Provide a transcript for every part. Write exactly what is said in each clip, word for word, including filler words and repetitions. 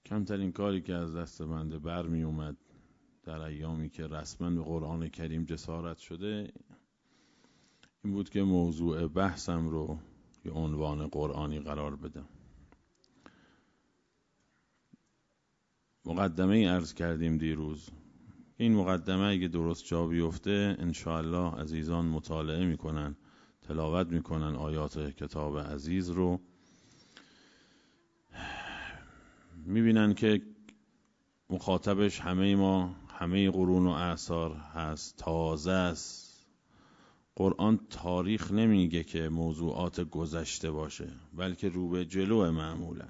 کمترین کاری که از دست بنده بر می اومد در ایامی که رسما به قرآن کریم جسارت شده این بود که موضوع بحثم رو یه عنوان قرآنی قرار بدم. مقدمه ای عرض کردیم دیروز. این مقدمه اگه درست جا بیفته انشاءالله عزیزان مطالعه میکنن، تلاوت میکنن آیات کتاب عزیز رو، میبینن که مخاطبش همه ما، همه قرون و اعصار هست، تازه است. قرآن تاریخ نمیگه که موضوعات گذشته باشه، بلکه رو به جلو معمولا.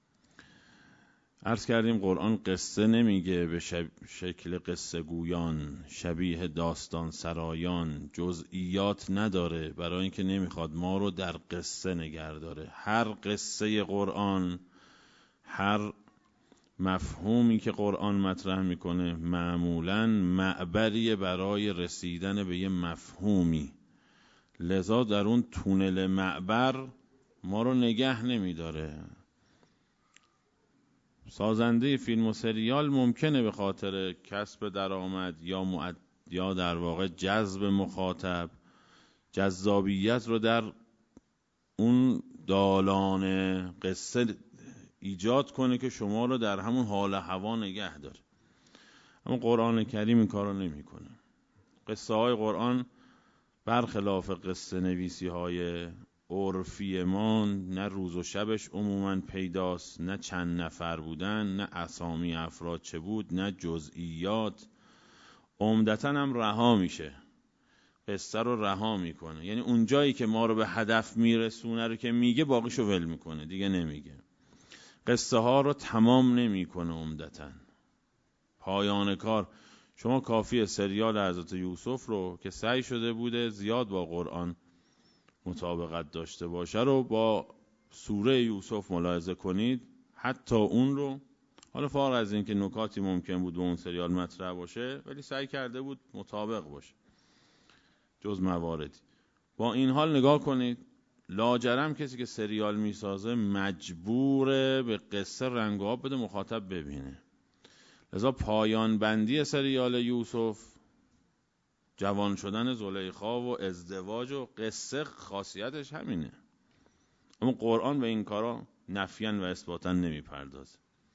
عرض کردیم قرآن قصه نمیگه به شب... شکل قصه گویان، شبیه داستان سرایان، جزئیات نداره برای اینکه نمیخواد ما رو در قصه نگه داره. هر قصه قرآن، هر مفهومی که قرآن مطرح میکنه معمولاً معبریه برای رسیدن به یه مفهومی، لذا در اون تونل معبر ما رو نگه نمیداره. سازنده فیلم و سریال ممکنه به خاطر کسب درآمد یا معد... یا در واقع جذب مخاطب جذابیت رو در اون دالان قصه ایجاد کنه که شما رو در همون حال هوا نگه داره، اما قرآن کریم این کار رو نمی کنه. قصه های قرآن برخلاف قصه نویسی های عرفی ما نه روز و شبش عموماً پیداست، نه چند نفر بودن، نه اسامی افراد چه بود، نه جزئیات. عمدتاً هم رها میشه، قصه رو رها میکنه، یعنی اون جایی که ما رو به هدف میرسونه رو که میگه باقیشو ول میکنه، دیگه نمیگه. قصه ها رو تمام نمیکنه عمدتاً. پایان کار شما کافی سریال حضرت یوسف رو که سعی شده بوده زیاد با قرآن مطابقت داشته باشه رو با سوره یوسف ملاحظه کنید، حتی اون رو، حالا فارغ از این که نکاتی ممکن بود به اون سریال مطرح باشه ولی سعی کرده بود مطابق باشه جز مواردی. با این حال نگاه کنید، لاجرم کسی که سریال میسازه مجبوره به قصه رنگ و آب بده مخاطب ببینه. لذا پایان بندی سریال یوسف جوان شدن زلیخا و ازدواج و قصه خاصیتش همینه، اما قرآن به این کارا نفیاً و اثباتاً نمی پردازه.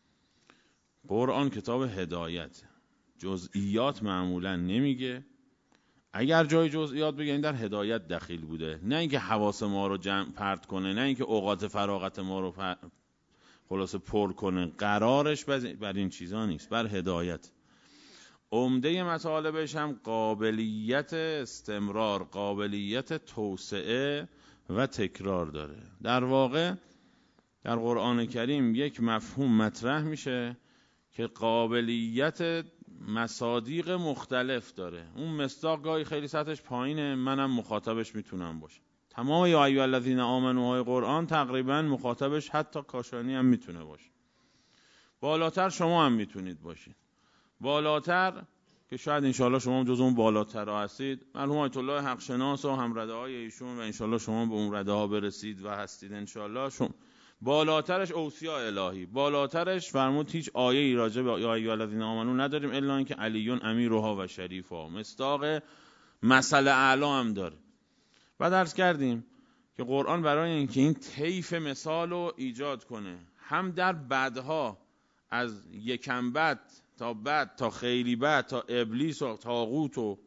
قرآن کتاب هدایت، جزئیات معمولاً نمیگه. اگر جای جزئیات بگه این در هدایت دخیل بوده، نه اینکه حواس ما رو جمع پرت کنه، نه اینکه اوقات فراغت ما رو پر... خلاصه پر کنه. قرارش بر این چیزا نیست، بر هدایت. عمده مطالبش هم قابلیت استمرار، قابلیت توسعه و تکرار داره. در واقع در قرآن کریم یک مفهوم مطرح میشه که قابلیت مصادیق مختلف داره. اون مصداق گاهی خیلی سطحش پایینه، منم مخاطبش میتونم باشه. تمام یا ایها الذین آمنوا های قرآن تقریبا مخاطبش حتی کاشانی هم میتونه باشه. بالاتر شما هم میتونید باشید. بالاتر که شاید انشالله شما هم جز اون بالاتر هستید، مرحوم آیت الله حق شناس و هم رده های ایشون، و انشالله شما به اون رده ها برسید و هستید انشالله. شما بالاترش اوصیا الهی، بالاترش فرمود هیچ آیه ای راجع به یا ایها الذین آمنوا نداریم الا اینکه علی امیرها و شریفها، مصداق مثل اعلی هم داره. بعد عرض کردیم که قرآن برای اینکه این طیف مثال رو ایجاد کنه، هم در بدها از یکم بد تا بد تا خیلی بد تا ابلیس و طاغوت و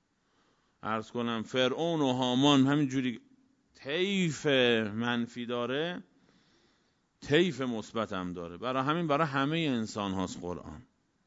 عرض کنم فرعون و هامان همینجوری طیف منفی داره، طیف مثبت هم داره. برای همین برای همه انسان هاست قرآن.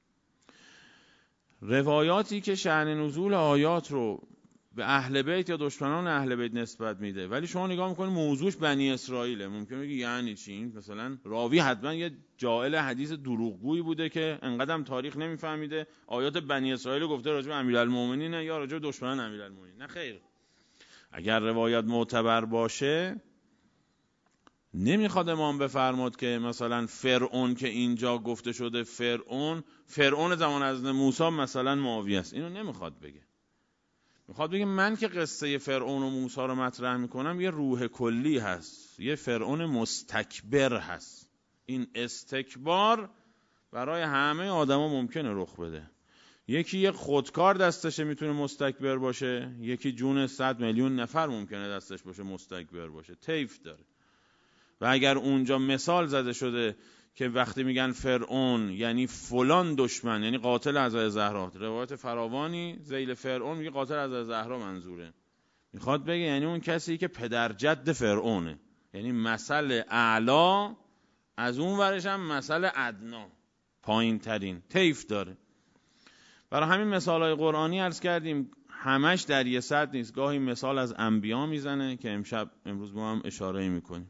روایاتی که شأن نزول آیات رو به اهل بیت یا دشمنان اهل بیت نسبت میده، ولی شما نگاه میکنید موضوعش بنی اسرائیله، ممکنه بگی یعنی چی؟ مثلا راوی حتما یه جاهل حدیث دروغگویی بوده که انقدرم تاریخ نمیفهمیده، آیات بنی اسرائیل گفته راجع به امیرالمومنین یا راجع به دشمنان امیرالمومنین. نه خیر، اگر روایت معتبر باشه نمیخواد امام بفرماد که مثلا فرعون که اینجا گفته شده فرعون فرعون زمان حضرت موسی مثلا معاویه است، اینو نمیخواد بگه. میخواد بگه من که قصه فرعون و موسی رو مطرح میکنم یه روح کلی هست، یه فرعون مستکبر هست. این استکبار برای همه آدما ممکنه رخ بده. یکی یک خودکار دستشه میتونه مستکبر باشه، یکی جون صد میلیون نفر ممکنه دستش باشه مستکبر باشه. طیف داره. و اگر اونجا مثال زده شده که وقتی میگن فرعون یعنی فلان دشمن، یعنی قاتل حضرت زهرا، روایت فراوانی ذیل فرعون میگه قاتل حضرت زهرا منظوره، میخواد بگه یعنی اون کسی که پدر جد فرعونه، یعنی مثل اعلا از اون ورش هم مثل ادنا، پایین ترین. طیف داره. برای همین مثالهای قرآنی عرض کردیم همش در یه سطح نیست. گاهی مثال از انبیا میزنه که امشب امروز ما هم اشاره میکنیم،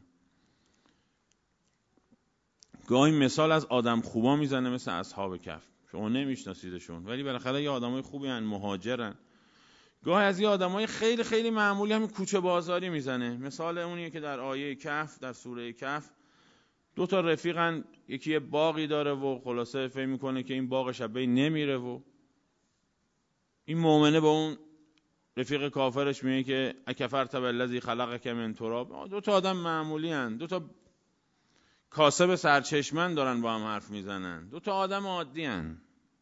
گاهی مثال از آدم خوبا میزنه مثل اصحاب کهف. شما نمیشناسیدشون ولی بالاخره یه آدمای خوبی هن، مهاجرن. گاهی از یه آدمای خیلی خیلی معمولی همین کوچه بازاری میزنه. مثال اونیه که در آیه کهف، در سوره کهف، دو تا رفیقن، یکی یه باغی داره و خلاصه فکر میکنه که این باغ شبه نمیره و این مؤمنه با اون رفیق کافرش میگه که اکفرت بالذی خلقک من تراب. دو تا آدم معمولی هن، دو تا کاسب سرچشمن دارن با هم حرف میزنن، دو تا آدم عادی هن.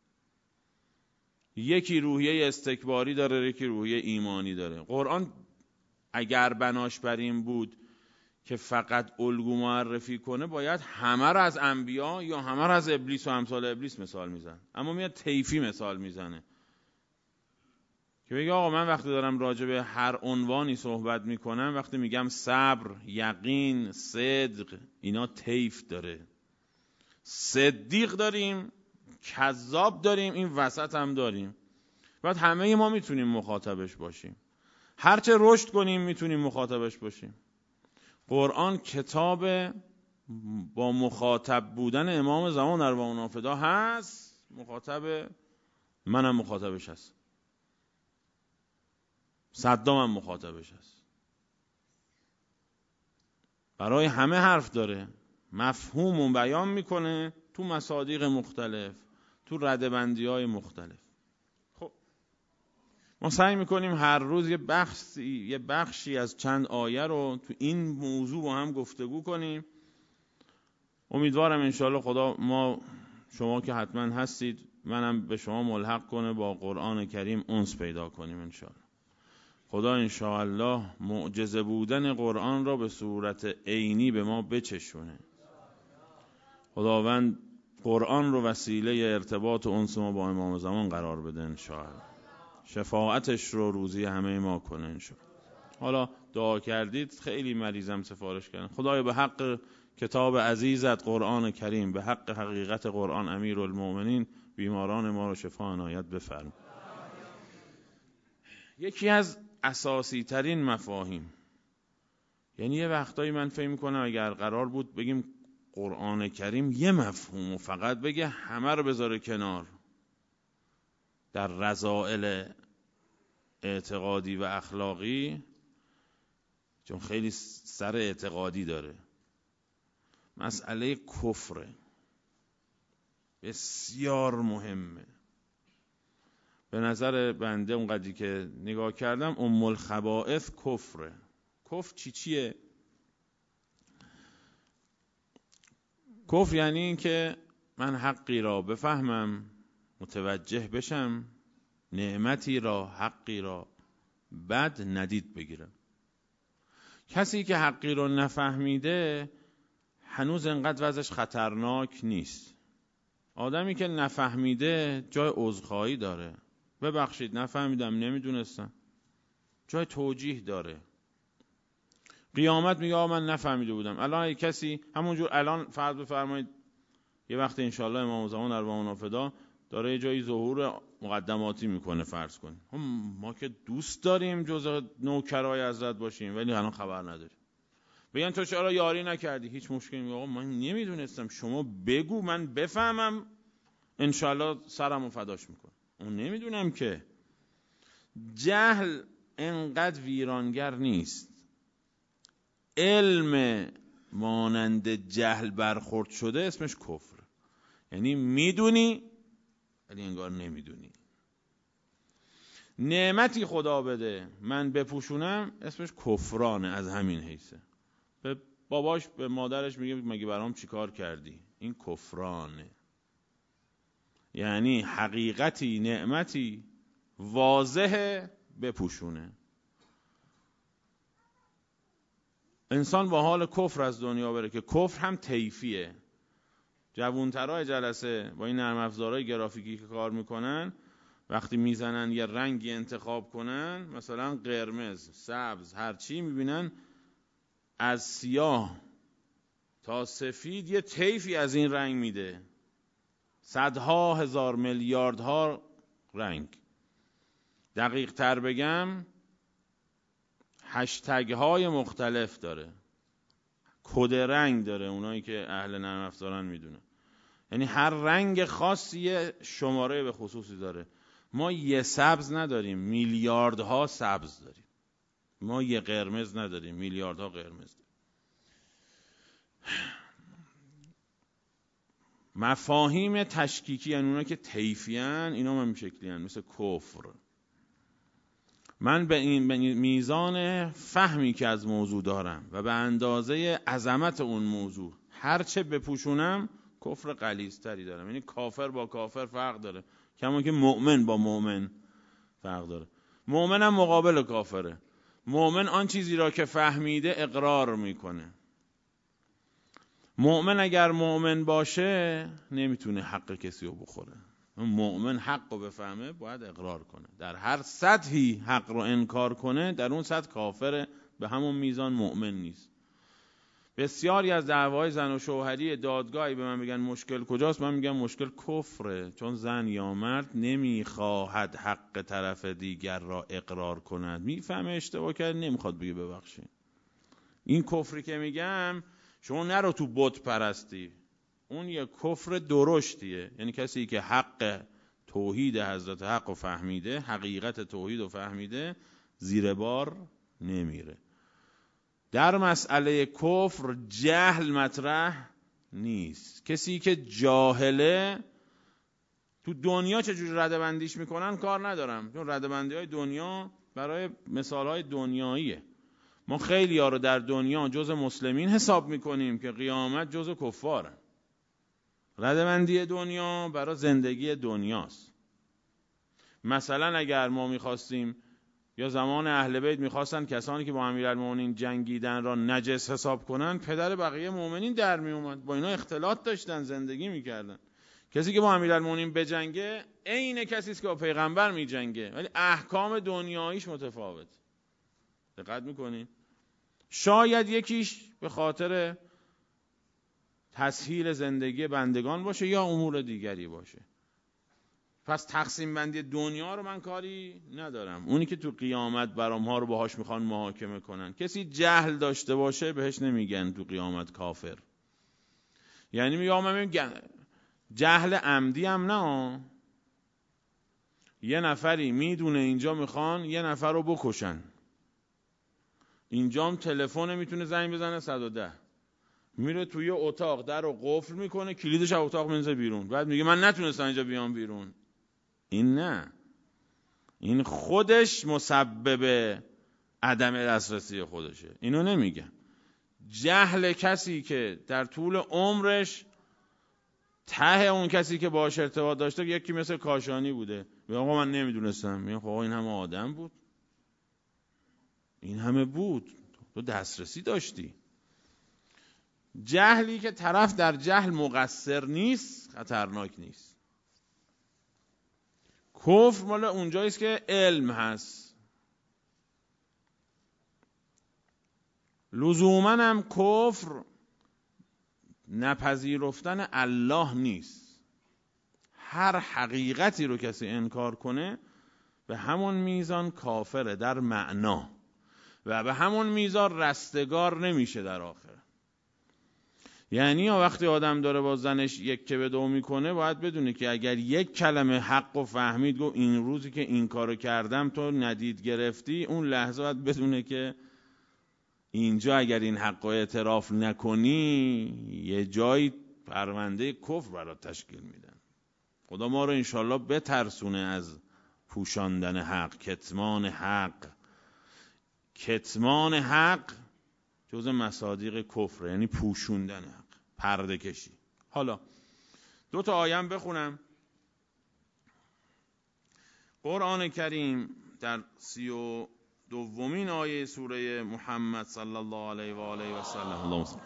یکی روحیه استکباری داره، یکی روحیه ایمانی داره. قرآن اگر بناش بر این بود که فقط الگو معرفی کنه باید همه را از انبیا یا همه را از ابلیس و امثال ابلیس مثال میزن، اما میاد طیفی مثال میزنه که بگه آقا من وقتی دارم راجع به هر عنوانی صحبت میکنم، وقتی میگم صبر، یقین، صدق، اینا طیف داره. صدیق داریم، کذاب داریم، این وسط هم داریم. بعد همه ما میتونیم مخاطبش باشیم، هرچه رشد کنیم میتونیم مخاطبش باشیم. قرآن کتاب با مخاطب بودن امام زمان در واقع فدا هست، مخاطب منم مخاطبش هست، صدام هم مخاطبش هست. برای همه حرف داره، مفهوم بیان میکنه تو مصادیق مختلف، تو ردبندی های مختلف. خب ما سعی میکنیم هر روز یه بخشی یه بخشی از چند آیه رو تو این موضوع با هم گفتگو کنیم. امیدوارم انشاءالله خدا ما شما که حتما هستید منم به شما ملحق کنه، با قرآن کریم انس پیدا کنیم انشاءالله. خدا انشاءالله معجزه بودن قرآن را به صورت عینی به ما بچشونه. خداوند قرآن رو وسیله ارتباط و انس ما با امام زمان قرار بده انشاءالله. شفاعتش رو روزی همه ما کنه انشاءالله. حالا دعا کردید، خیلی مریضم سفارش کردن. خدای به حق کتاب عزیزت قرآن کریم، به حق حقیقت قرآن امیرالمومنین، بیماران ما رو شفا عنایت بفرما. یکی از اساسی ترین مفاهیم، یعنی یه وقتایی من فکر میکنم اگر قرار بود بگیم قرآن کریم یه مفهوم و فقط بگه همه رو بذاره کنار، در رذائل اعتقادی و اخلاقی، چون خیلی سر اعتقادی داره، مسئله کفره بسیار مهمه. به نظر بنده اونقدری که نگاه کردم ام الخبائث کفره. کفر چی چیه؟ کفر یعنی این که من حقی را بفهمم، متوجه بشم، نعمتی را، حقی را بد ندید بگیرم. کسی که حقی را نفهمیده هنوز انقدر وضعش خطرناک نیست. آدمی که نفهمیده جای عذرخواهی داره، ببخشید نفهمیدم، نمیدونستم، جای توجیه داره. قیامت میگه آقا من نفهمیده بودم. الان اگه کسی همونجور الان فرض بفرمایید یه وقت انشالله امام زمان ارواحنا فدا داره یه جایی ظهور مقدماتی میکنه، فرض کنیم ما که دوست داریم جزء نوکرای حضرت باشیم ولی الان خبر نداریم، بگن تو چرا یاری نکردی؟ هیچ مشکلی نیست. آقا من نمیدونستم، شما بگو من بفهمم، انشالله سرمو فداش میکنم. اون نمیدونم که. جهل انقدر ویرانگر نیست. علم مانند جهل برخورد شده اسمش کفر، یعنی میدونی ولی انگار نمیدونی. نعمتی خدا بده من بپوشونم اسمش کفرانه. از همین حیثه به باباش به مادرش میگه مگه برام چی کار کردی؟ این کفرانه. یعنی حقیقتی، نعمتی واضحه بپوشونه. انسان با حال کفر از دنیا بره که کفر هم طیفیه. جوانترهای جلسه با این نرم افزارهای گرافیکی که کار میکنن وقتی میزنن یه رنگی انتخاب کنن، مثلا قرمز، سبز، هرچی، میبینن از سیاه تا سفید یه طیفی از این رنگ میده، صدها هزار میلیاردها رنگ. دقیق تر بگم هشتگ های مختلف داره، کد رنگ داره، اونایی که اهل نرم افزارن میدونن. یعنی هر رنگ خاصی یه شماره به خصوصی داره. ما یه سبز نداریم، میلیاردها سبز داریم. ما یه قرمز نداریم، میلیاردها قرمز داریم. مفاهیم تشکیکی، یعنی اونا که طیفیان، اینا هم شکلیان، مثل کفر. من به این میزان فهمی که از موضوع دارم و به اندازه عظمت اون موضوع هرچه بپوشونم کفر غلیظتری دارم. یعنی کافر با کافر فرق داره، کما که مؤمن با مؤمن فرق داره. مؤمن هم مقابل کافره. مؤمن آن چیزی را که فهمیده اقرار میکنه. مؤمن اگر مؤمن باشه نمیتونه حق کسی رو بخوره. مؤمن حق رو بفهمه باید اقرار کنه. در هر سطحی حق رو انکار کنه در اون سطح کافره، به همون میزان مؤمن نیست. بسیاری از دعوای زن و شوهری دادگاهی به من میگن مشکل کجاست؟ من میگم مشکل کفره، چون زن یا مرد نمیخواهد حق طرف دیگر را اقرار کند. میفهمه اشتباه کرد، نمیخواد بگه ببخشید. این کفری که میگم شما نرو تو بت پرستی، اون یه کفر درشتیه. یعنی کسی که حق توحید حضرت حق رو فهمیده، حقیقت توحید رو فهمیده، زیر بار نمیره. در مسئله کفر جهل مطرح نیست. کسی که جاهله تو دنیا چجوری ردبندیش میکنن کار ندارم، چون ردبندی های دنیا برای مثال های دنیاییه. ما خیلی ها رو در دنیا جز مسلمین حساب میکنیم که قیامت جز کفارن. ردبندی دنیا برای زندگی دنیاست. مثلا اگر ما میخواستیم یا زمان اهل بیت میخواستن کسانی که با امیرالمومنین جنگیدن را نجس حساب کنن، پدر بقیه مؤمنین در میومد، با اینا اختلاط داشتن، زندگی میکردن. کسی که با امیرالمومنین بجنگه عین کسی است که با پیغمبر میجنگه، ولی احکام دنیاییش متفاوت. دقت میکنین؟ شاید یکیش به خاطر تسهیل زندگی بندگان باشه یا امور دیگری باشه. پس تقسیم بندی دنیا رو من کاری ندارم. اونی که تو قیامت برام ها رو باهاش میخوان محاکمه کنن، کسی جهل داشته باشه بهش نمیگن تو قیامت کافر. یعنی میگم جهل عمدی هم نه، یه نفری میدونه اینجا میخوان یه نفر رو بکشن، اینجا هم تلفن میتونه زنگ بزنه صد و ده، میره توی اتاق در رو قفل میکنه، کلیدش از اتاق میذاره بیرون، بعد میگه من نتونستم اینجا بیام بیرون. این نه، این خودش مسبب عدم دسترسی خودشه. اینو نمیگن. جهل کسی که در طول عمرش ته اون کسی که باهاش ارتباط داشته یکی مثل کاشانی بوده، به آقا من نمیدونستم، میگه خب این همه آدم بود، این همه بود، تو دسترسی داشتی. جهلی که طرف در جهل مقصر نیست خطرناک نیست. کفر مال اونجاییست که علم هست. لزوماً هم کفر نپذیرفتن الله نیست. هر حقیقتی رو کسی انکار کنه به همون میزان کافره در معنا و به همون میزان رستگار نمیشه در آخر. یعنی وقتی آدم داره با زنش یک که به دو میکنه باید بدونه که اگر یک کلمه حق و فهمید گفت این روزی که این کارو کردم تو ندید گرفتی، اون لحظه باید بدونه که اینجا اگر این حق و اعتراف نکنی یه جایی پرونده کفر برات تشکیل میدن. خدا ما رو انشالله بترسونه از پوشاندن حق، کتمان حق. کتمان حق جز مصادیق کفر، یعنی پوشوندن حق، پرده کشی. حالا دو تا آیه بخونم قرآن کریم در سی و دومین آیه سوره محمد صلی الله علیه و آله و سلم اللهم صل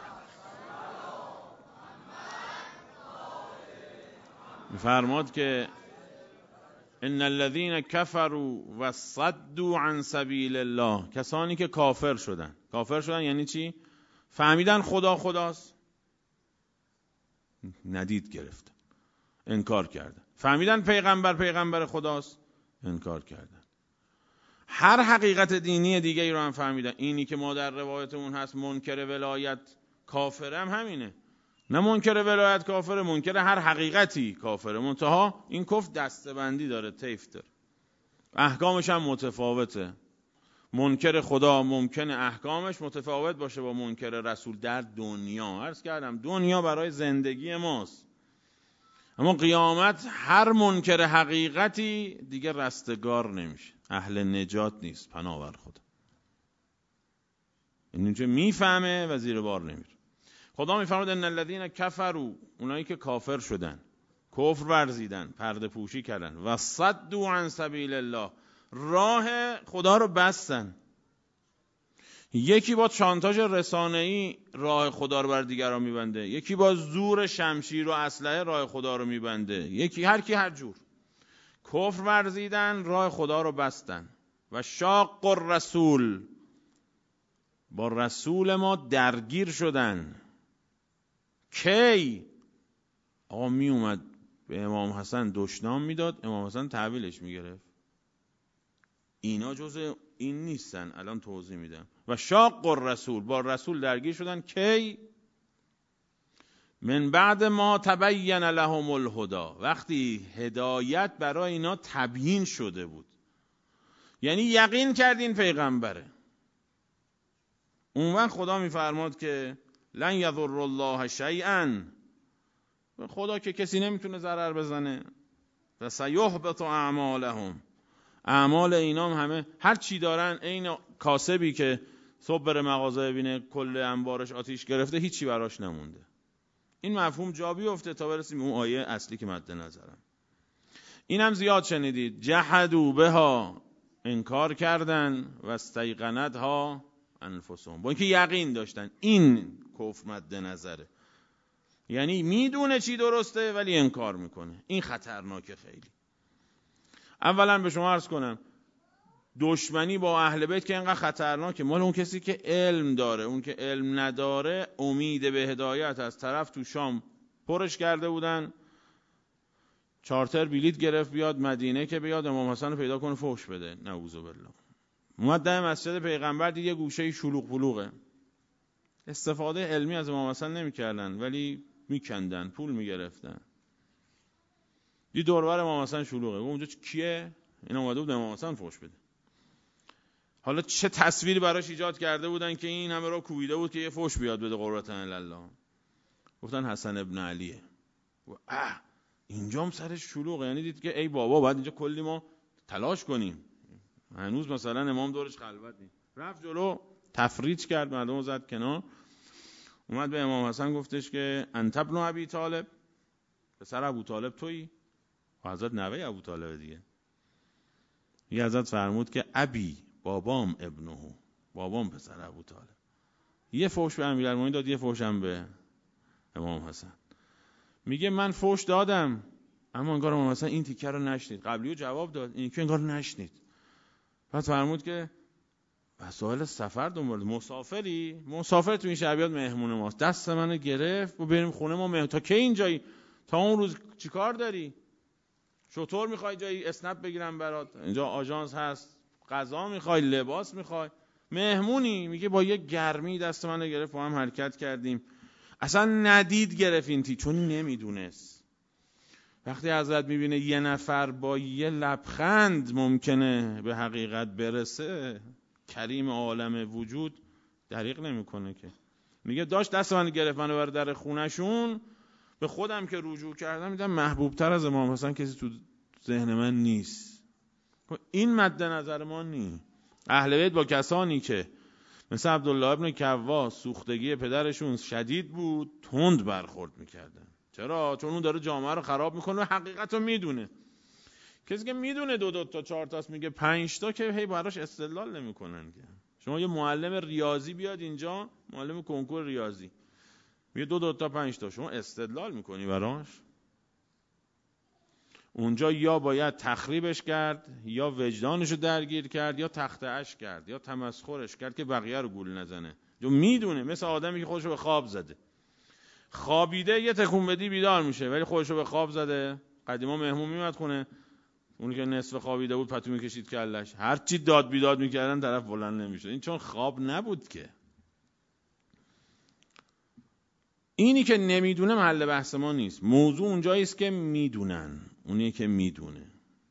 می‌فرماد که ان الذين كفروا وصدوا عن سبیل الله، کسانی که کافر شدن. کافر شدن یعنی چی؟ فهمیدن خدا خداست، ندید گرفتن، انکار کردن. فهمیدن پیغمبر پیغمبر خداست، انکار کردن. هر حقیقت دینی دیگه ای رو هم فهمیدن. اینی که ما در روایتمون هست منکر ولایت کافره، هم همینه. نه منکر ولایت کافره، منکر هر حقیقتی کافره. منتها این کفر دسته‌بندی داره، طیف داره، احکامش هم متفاوته. منکر خدا ممکنه احکامش متفاوت باشه با منکر رسول در دنیا. عرض کردم دنیا برای زندگی ماست، اما قیامت هر منکر حقیقتی دیگه رستگار نمیشه، اهل نجات نیست، پناه بر خدا. این چه میفهمه و زیر بار نمیره. خدا میفرماد ان الذين كفروا، اونایی که کافر شدن، کفر ورزیدن، پرده پوشی کردن، و صدوا عن سبیل الله، راه خدا رو بستن. یکی با شانتاژ رسانه‌ای راه خدا رو بر دیگران میبنده، یکی با زور شمشیر و اسلحه راه خدا رو میبنده، یکی هر کی هر جور. کفر ورزیدن، راه خدا رو بستن. و شاق الرسول، با رسول ما درگیر شدن. کی؟ آقا می اومد به امام حسن دشنام میداد، امام حسن تحویلش میگرفت. اینا جزء این نیستن، الان توضیح میدم. و شاق الرسول، با رسول درگیر شدن. کی؟ من بعد ما تبین لهم الهدی، وقتی هدایت برای اینا تبیین شده بود، یعنی یقین کردین پیغمبره. اون وقت خدا میفرماد که لن یضر الله شیئا، خدا که کسی نمیتونه ضرر بزنه. و سیحبط اعمالهم، اعمال اینا همه هر چی دارن، این کاسبی که صبح بره مغازه ببینه کل انبارش آتیش گرفته، هیچی براش نمونده. این مفهوم جا بیفته تا برسیم اون آیه اصلی که مد نظرم. اینم زیاد شنیدید. جحدوا بها، انکار کردن، و استیقنتها انفسهم، با اینکه یقین داشتن. این کفر مد نظره، یعنی میدونه چی درسته ولی انکار میکنه. این خطرناکه خیلی. اولا به شما عرض کنم دشمنی با اهل بیت که اینقدر خطرناکه مال اون کسی که علم داره. اون که علم نداره امید به هدایت از طرف تو شام پرش کرده بودن، چارتر بلیط گرفت بیاد مدینه که بیاد امام حسن رو پیدا کنه فحش بده، نعوذ بالله. اومد در مسجد پیغمبر دید یه گوشه شلوغ پلوغه. استفاده علمی از امام حسن نمی‌کردن ولی میکندن، پول میگرفتن. دید دور و بر امام حسن شلوغه. اونجا کیه؟ این اومده بود امام حسن فحش بده. حالا چه تصویری براش ایجاد کرده بودن که این همه را کوبیده بود که یه فحش بیاد بده قربتن الله. گفتن حسن ابن علیه. و اه اینجام سرش شلوغه، یعنی دید که ای بابا باید اینجا کلی ما تلاش کنیم. هنوز مثلا امام دورش خلوت نیست. رفت جلو تفریج کرد، مردم رو زد کنار. اومد به امام حسن گفتش که انت ابن ابی طالب، پسر ابو طالب تویی؟ و حضرت نوه ابو طالب دیگه. یه حضرت فرمود که ابی، بابام، ابنه، بابام پسر ابو طالب. یه فحش به امیرالمومنین داد، یه فحش هم به امام حسن. میگه من فحش دادم اما انگار امام حسن این تیکه رو نشنید. قبلیو جواب داد، این که انگار نشنید. بعد فرمود که وسایل سفر دنبال مسافری، مسافر تو این شهر بیاد مهمون ماست، دست منو گرفت و بریم خونه ما مهمون. تا کی اینجایی؟ تا اون روز چیکار داری؟ چطور میخوای جایی اسنپ بگیرم برات؟ اینجا آژانس هست، غذا میخوای، لباس میخوای، مهمونی؟ میگه با یه گرمی دست منو گرفت، با هم حرکت کردیم. اصلا ندید گرفت این تی، چون نمیدونست. وقتی حضرت میبینه یه نفر با یه لبخند ممکنه به حقیقت برسه، کریم عالم وجود، دریغ نمیکنه که. میگه داشت دست من گرفت منو بر در خونشون، به خودم که رجوع کردم دیدم محبوب تر از امام حسن کسی تو ذهن من نیست. این مد نظر ما نی. اهل بیت با کسانی که مثل عبدالله ابن کوا سوختگی پدرشون شدید بود تند برخورد میکردن. چرا؟ چون اون داره جامعه رو خراب میکنه و حقیقت رو میدونه. کسی که میدونه دو دو تا چهار تاست میگه پنج تا که هی براش استدلال نمیکنن که. شما یه معلم ریاضی بیاد اینجا، معلم کنکور ریاضی میگه دو دو تا پنج تا، شما استدلال میکنی براش؟ اونجا یا باید تخریبش کرد، یا وجدانشو درگیر کرد، یا تخطئش کرد، یا تمسخرش کرد که بقیه رو گول نزنه. جو میدونه، مثل آدمی که خودشو به خواب زده. خوابیده یه تکون بدی بیدار میشه، ولی خودشو به خواب زده. قدیما مهمون میومد خونه، اونی که نصف خوابیده بود پتو میکشید کلش، هر چی داد بیداد میکردن طرف بلند نمیشد. این چون خواب نبود که. اینی که نمیدونه محل بحث ما نیست. موضوع اونجایی است که میدونن، اونی که میدونه.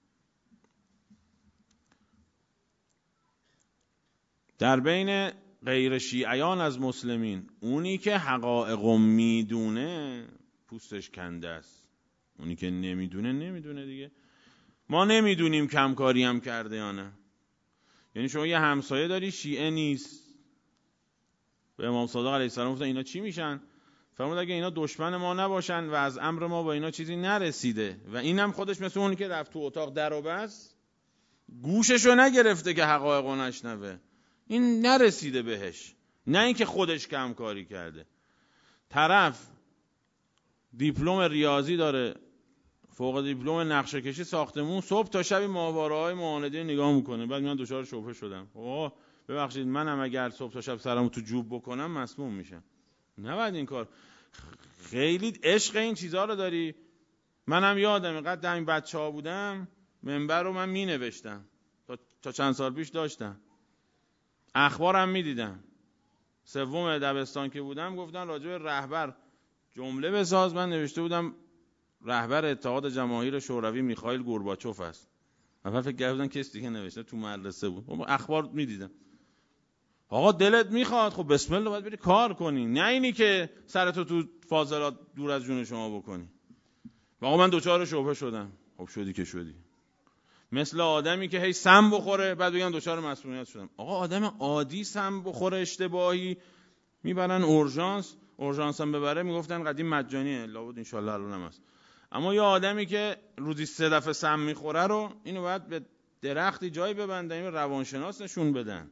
در بین غیر شیعیان از مسلمین، اونی که حقایق میدونه پوستش کنده است، اونی که نمیدونه نمیدونه دیگه. ما نمیدونیم کمکاری هم کرده یا نه. یعنی شما یه همسایه داری شیعه نیست، به امام صادق علیه السلام گفتن اینا چی میشن؟ فرمود اگه اینا دشمن ما نباشن و از امر ما با اینا چیزی نرسیده، و اینم خودش مثل اونی که رفت تو اتاق در و بست، گوششو نگرفته که حقایقو نشنوه، این نرسیده بهش، نه اینکه خودش کمکاری کرده. طرف دیپلم ریاضی داره، فوق دیپلم نقشه کشی ساختمون، صبح تا شب ماهواره‌های معاندی نگاه میکنه، بعد من دچار شبهه شدم، آقا ببخشید منم اگر صبح تا شب سرمو تو جوب بکنم مسموم میشم. نباید این کار. خیلی عشق این چیزها رو داری. منم یادم اینقدر همین بچه‌ها بودم منبر رو من می نوشتم، تا, تا چند سال پیش داشتم، اخبارم می دیدم. سوم دبستان که بودم گفتن راجع به رهبر جمله بساز، من نوشته بودم رهبر اتحاد جماهیر شوروی میخائیل گورباچوف است. اول فکر کردم کسی دیگه نوشته، تو مدرسه بود، اخبار می دیدم. آقا دلت میخواد، خب بسم الله باید بری کار کنی، نه اینی که سرتو تو فاضلات دور از جون شما بکنی. آقا من دوچار شبهه شدم. خب شدی که شدی. مثل آدمی که هی سم بخوره بعد بگن دوچار مسمومیت شدم. آقا آدم عادی سم بخوره اشتباهی میبرن اورژانس، اورژانس هم ببره میگفتن قدیم مجانیه، لابد ان شاءالله الان هم هست. اما یا آدمی که روزی سه دفعه سم میخوره رو، اینو باید به درختی جای ببندن، اینو روانشناس نشون بدن.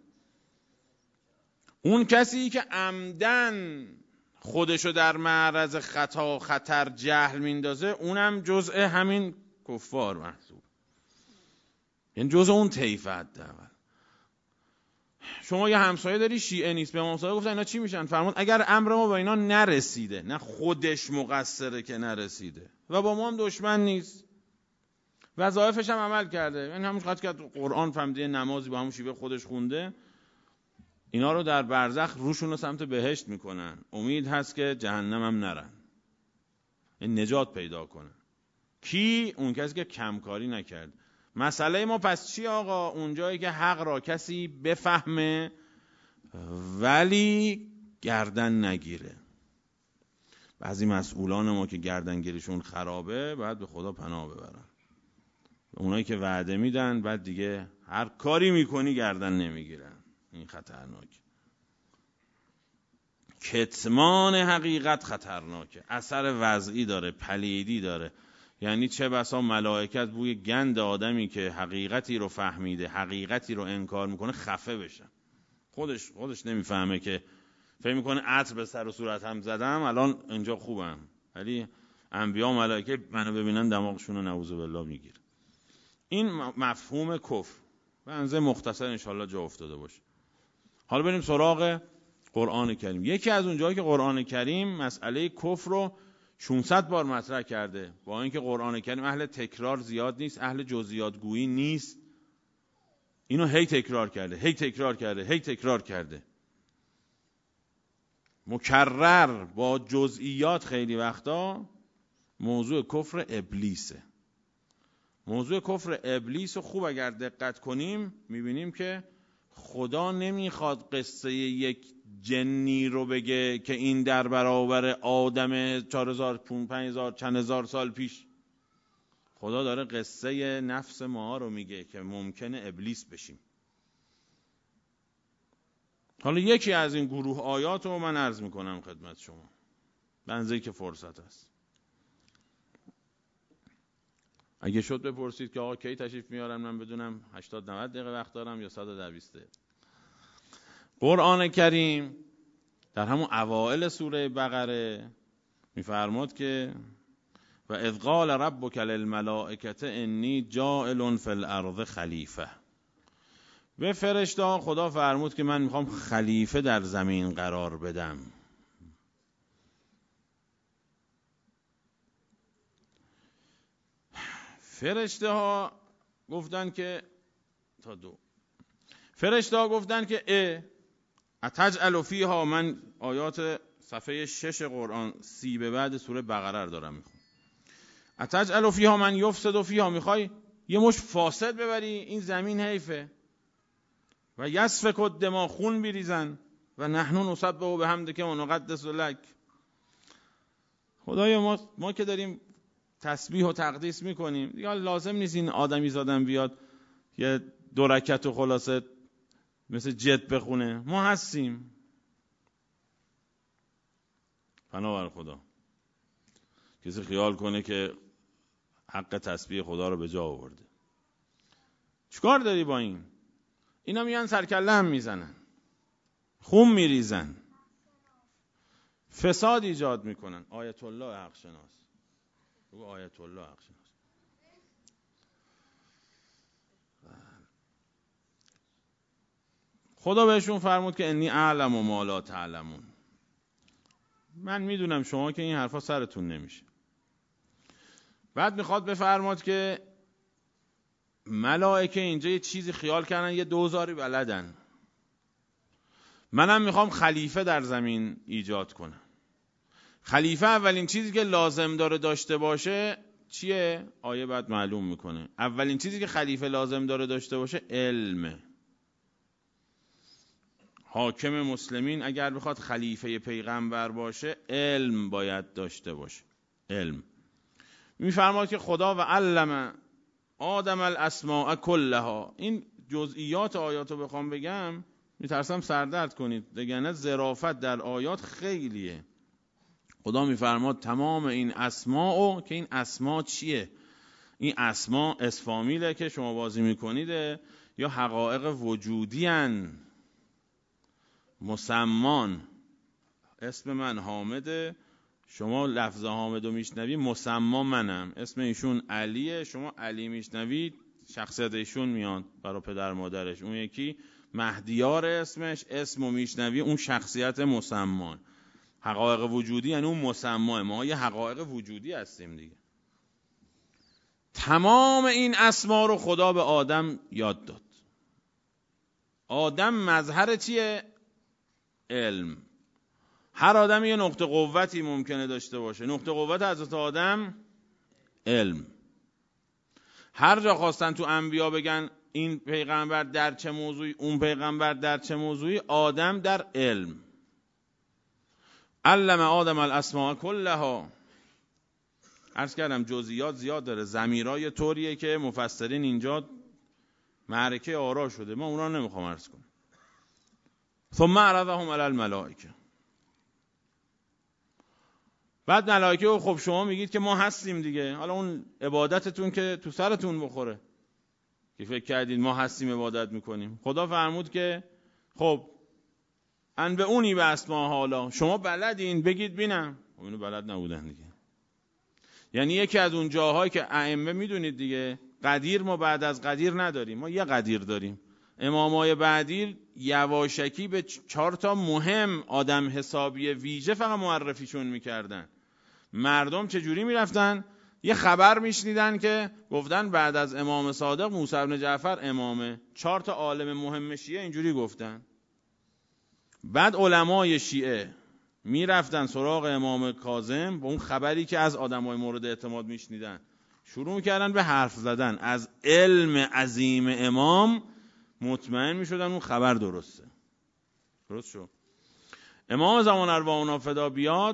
اون کسی که عمدن خودشو در معرض خطا خطر جهل میندازه، اونم جزء همین کفار محسوب، یعنی جزء اون طیفه حداقل. شما یه همسایه داری شیعه نیست، به امام صادق گفتن اینا چی میشن؟ فرمود اگر امر ما با اینا نرسیده، نه خودش مقصره که نرسیده و با ما هم دشمن نیست، وظایفش هم عمل کرده، یعنی همون قد که قرآن فهمیده، نمازی با همون شیوه خودش خونده، اینا رو در برزخ روشون رو سمت بهشت میکنن، امید هست که جهنم هم نرن، این نجات پیدا کنن. کی؟ اون کسی که کمکاری نکرد. مسئله ما پس چی آقا؟ اونجایی که حق را کسی بفهمه ولی گردن نگیره. بعضی مسئولان ما که گردنگیریشون خرابه باید به خدا پناه ببرن. اونایی که وعده میدن بعد دیگه هر کاری میکنی گردن نمیگیرن، این خطرناک. کتمان حقیقت خطرناکه، اثر وضعی داره، پلیدی داره. یعنی چه بسا ملائکت بوی گند آدمی که حقیقتی رو فهمیده، حقیقتی رو انکار میکنه خفه بشن. خودش خودش نمیفهمه که فکر میکنه عطر به سر و صورت هم زدم الان اینجا خوبم، ولی انبیا و ملائکه منو ببینن دماغشون رو نعوذ بالله میگیره. این مفهوم کفر به اندازه مختصر انشالله جا افتاده باشه. حالا بریم سراغ قرآن کریم. یکی از اونجایی که قرآن کریم مسئله کفر رو ششصد بار مطرح کرده، با اینکه قرآن کریم اهل تکرار زیاد نیست، اهل جزئیات گویی نیست، اینو هی تکرار کرده، هی تکرار کرده، هی تکرار کرده، مکرر با جزئیات. خیلی وقتا موضوع کفر ابلیسه. موضوع کفر ابلیس رو خوب اگر دقت کنیم میبینیم که خدا نمیخواد قصه یک جنی رو بگه که این در برابر آدم چهار هزار پنج هزار چند هزار سال پیش. خدا داره قصه نفس ما رو میگه که ممکنه ابلیس بشیم. حالا یکی از این گروه آیات رو من عرض میکنم خدمت شما، بنزهی که فرصت است. اگه شد بپرسید که آقا کی تشریف میارن من بدونم هشتاد نود دقیقه وقت دارم یا صد و دویست دقیقه. قرآن کریم در همون اوائل سوره بقره میفرماد که و اذ قال ربک للملائکة انی جاعل فی الارض خلیفه، به فرشته خدا فرمود که من میخوام خلیفه در زمین قرار بدم. فرشته ها گفتن که تا دو فرشته ها گفتن که اه اتجعل فیها، من آیات صفحه شش قرآن سی به بعد سوره بقره رو دارم میخونم. اتجعل فیها من یفسد فیها، میخوای یه مش فاسد ببری این زمین حیفه، و یسفک الدماء، خون بریزن، و نحن نسبح بحمدک و نقدس لک. خدایا ما ما که داریم تسبیح و تقدیس میکنیم یا لازم نیست این آدمی زادن بیاد یه دو رکعت و خلاصه مثل جد بخونه، ما هستیم. پناه بر خدا. کسی خیال کنه که حق تسبیح خدا رو به جا آورده. چیکار داری با این؟ اینا میان سرکله هم میزنن، خون میریزن، فساد ایجاد میکنن. آیت الله حق شناس، او آیت الله حق شناس. خدا بهشون فرمود که انی اعلم و ما لا تعلمون، من میدونم شما که این حرفا سرتون نمیشه. بعد میخواد بفرماد که ملائکه اینجا یه چیزی خیال کردن یه دوزاری بلدن، منم میخوام خلیفه در زمین ایجاد کنم. خلیفه اولین چیزی که لازم داره داشته باشه چیه؟ آیه بعد معلوم میکنه. اولین چیزی که خلیفه لازم داره داشته باشه علمه. حاکم مسلمین اگر بخواد خلیفه پیغمبر باشه علم باید داشته باشه. علم. میفرماد که خدا و علم آدم الاسماء کلها. این جزئیات آیاتو بخوام بگم میترسم سردرد کنید، دگرنه ظرافت در آیات خیلیه. خدا میفرماد تمام این اسماء، که این اسماء چیه؟ این اسماء اسفامیله که شما بازی میکنید یا حقایق وجودی هن. مسمان، اسم من حامده، شما لفظ حامدو میشنوی، مسما منم، اسم ایشون علیه، شما علی میشنوی شخصیت ایشون میاد برای پدر مادرش. اون یکی مهدیار اسمش، اسمو میشنوی اون شخصیت مسمان. حقایق وجودی یعنی اون مسما، ما یه حقایق وجودی هستیم دیگه. تمام این اسما رو خدا به آدم یاد داد. آدم مظهر چیه؟ علم. هر آدم یه نقطه قوتی ممکنه داشته باشه. نقطه قوت حضرت آدم علم. هر جا خواستن تو انبیا بگن این پیغمبر در چه موضوعی، اون پیغمبر در چه موضوعی، آدم در علم. علم آدم الاسماء کلها. عرض کردم جزئیات زیاد داره، ضمیرای طوریه که مفسرین اینجا معرکه آرا شده، ما اونا نمیخوام عرض کنم. ثم عرضهم علی الملائکه. بعد ملائکه خب شما میگید که ما هستیم دیگه، حالا اون عبادتتون که تو سرتون بخوره که فکر کردید ما هستیم عبادت میکنیم. خدا فرمود که خب ان به اونی به اسما حالا، شما بلدین بگید بینم. خب اینو بلد نبودن دیگه. یعنی یکی از اون جاهایی که ائمه میدونید دیگه، قدیر ما بعد از قدیر نداریم، ما یه قدیر داریم. امامای بعدی یواشکی به چهار تا مهم آدم حسابی ویژه فقط معرفیشون میکردن. مردم چجوری میرفتن؟ یه خبر میشنیدن که گفتن بعد از امام صادق موسی بن جعفر امامه، چهار تا عالم مهم شیعه اینجوری گفتن. بعد علمای شیعه میرفتن سراغ امام کاظم با اون خبری که از آدمای مورد اعتماد میشنیدن، شروع میکردن به حرف زدن از علم عظیم امام، مطمئن میشدن اون خبر درسته. درست شد. امام زمان ارواحنا فدا بیاد،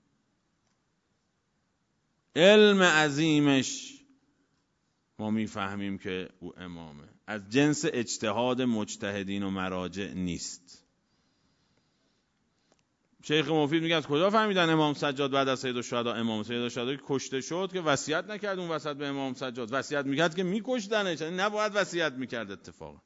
علم عظیمش ما میفهمیم که او امامه، از جنس اجتهاد مجتهدین و مراجع نیست. شیخ مفید میگه از کجا فهمیدن امام سجاد بعد از سید الشهدا؟ امام سید الشهدا که کشته شد که وصیت نکرد اون وسط به امام سجاد، وصیت میکرد که میکشتنش، یعنی نباید وصیت میکرد اتفاقا.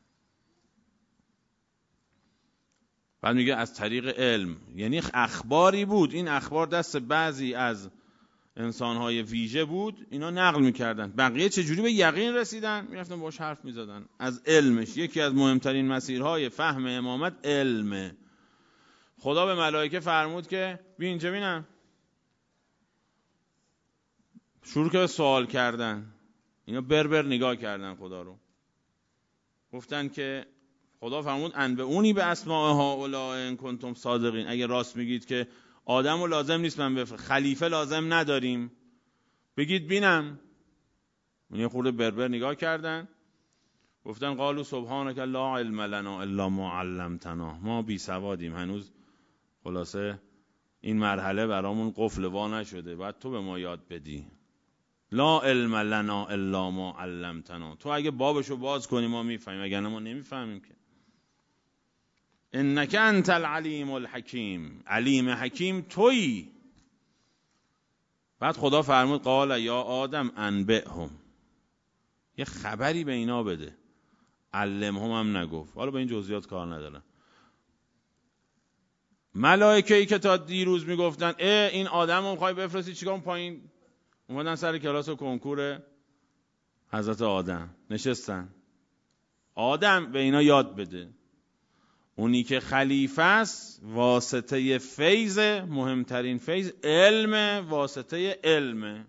بعد میگه از طریق علم، یعنی اخباری بود، این اخبار دست بعضی از انسانهای ویژه بود، اینا نقل میکردن، بقیه چجوری به یقین رسیدن؟ میرفتن باش حرف میزدن از علمش. یکی از مهمترین مسیرهای فهم امامت علمه. خدا به ملائکه فرمود که بی اینجا بینم، شروع که به سوال کردن، اینا بربر نگاه کردن خدا رو، گفتن که خدا فرمود انبئونی به اسماء هؤلاء ان کنتم صادقین، اگه راست میگید که آدمو لازم نیست من بفرستم، خلیفه لازم نداریم، بگید بینم. یه خورده بربر نگاه کردن، گفتن قالوا سبحانك لا علم لنا الا ما علمتنا، ما بی سوادیم، هنوز خلاصه این مرحله برامون قفل وا نشده، بعد تو به ما یاد بدی. لا علم لنا الا ما علمتنا، تو اگه بابشو باز کنی ما میفهمیم، اگه نه ما نمیفهمیم که. انک انت العلیم الحکیم، علیم حکیم تویی. بعد خدا فرمود قال یا آدم انبئهم، یه خبری به اینا بده، علمهم هم نگفت، حالا به این جزئیات کار ندارم. ملائکه ای که تا دیروز میگفتن اه این آدم رو میخوای بفرستی چیکار، پایین اومدن سر کلاس و کنکور حضرت آدم نشستن، آدم به اینا یاد بده، اونی که خلیفه است واسطه فیض، مهمترین فیض علم، واسطه علم.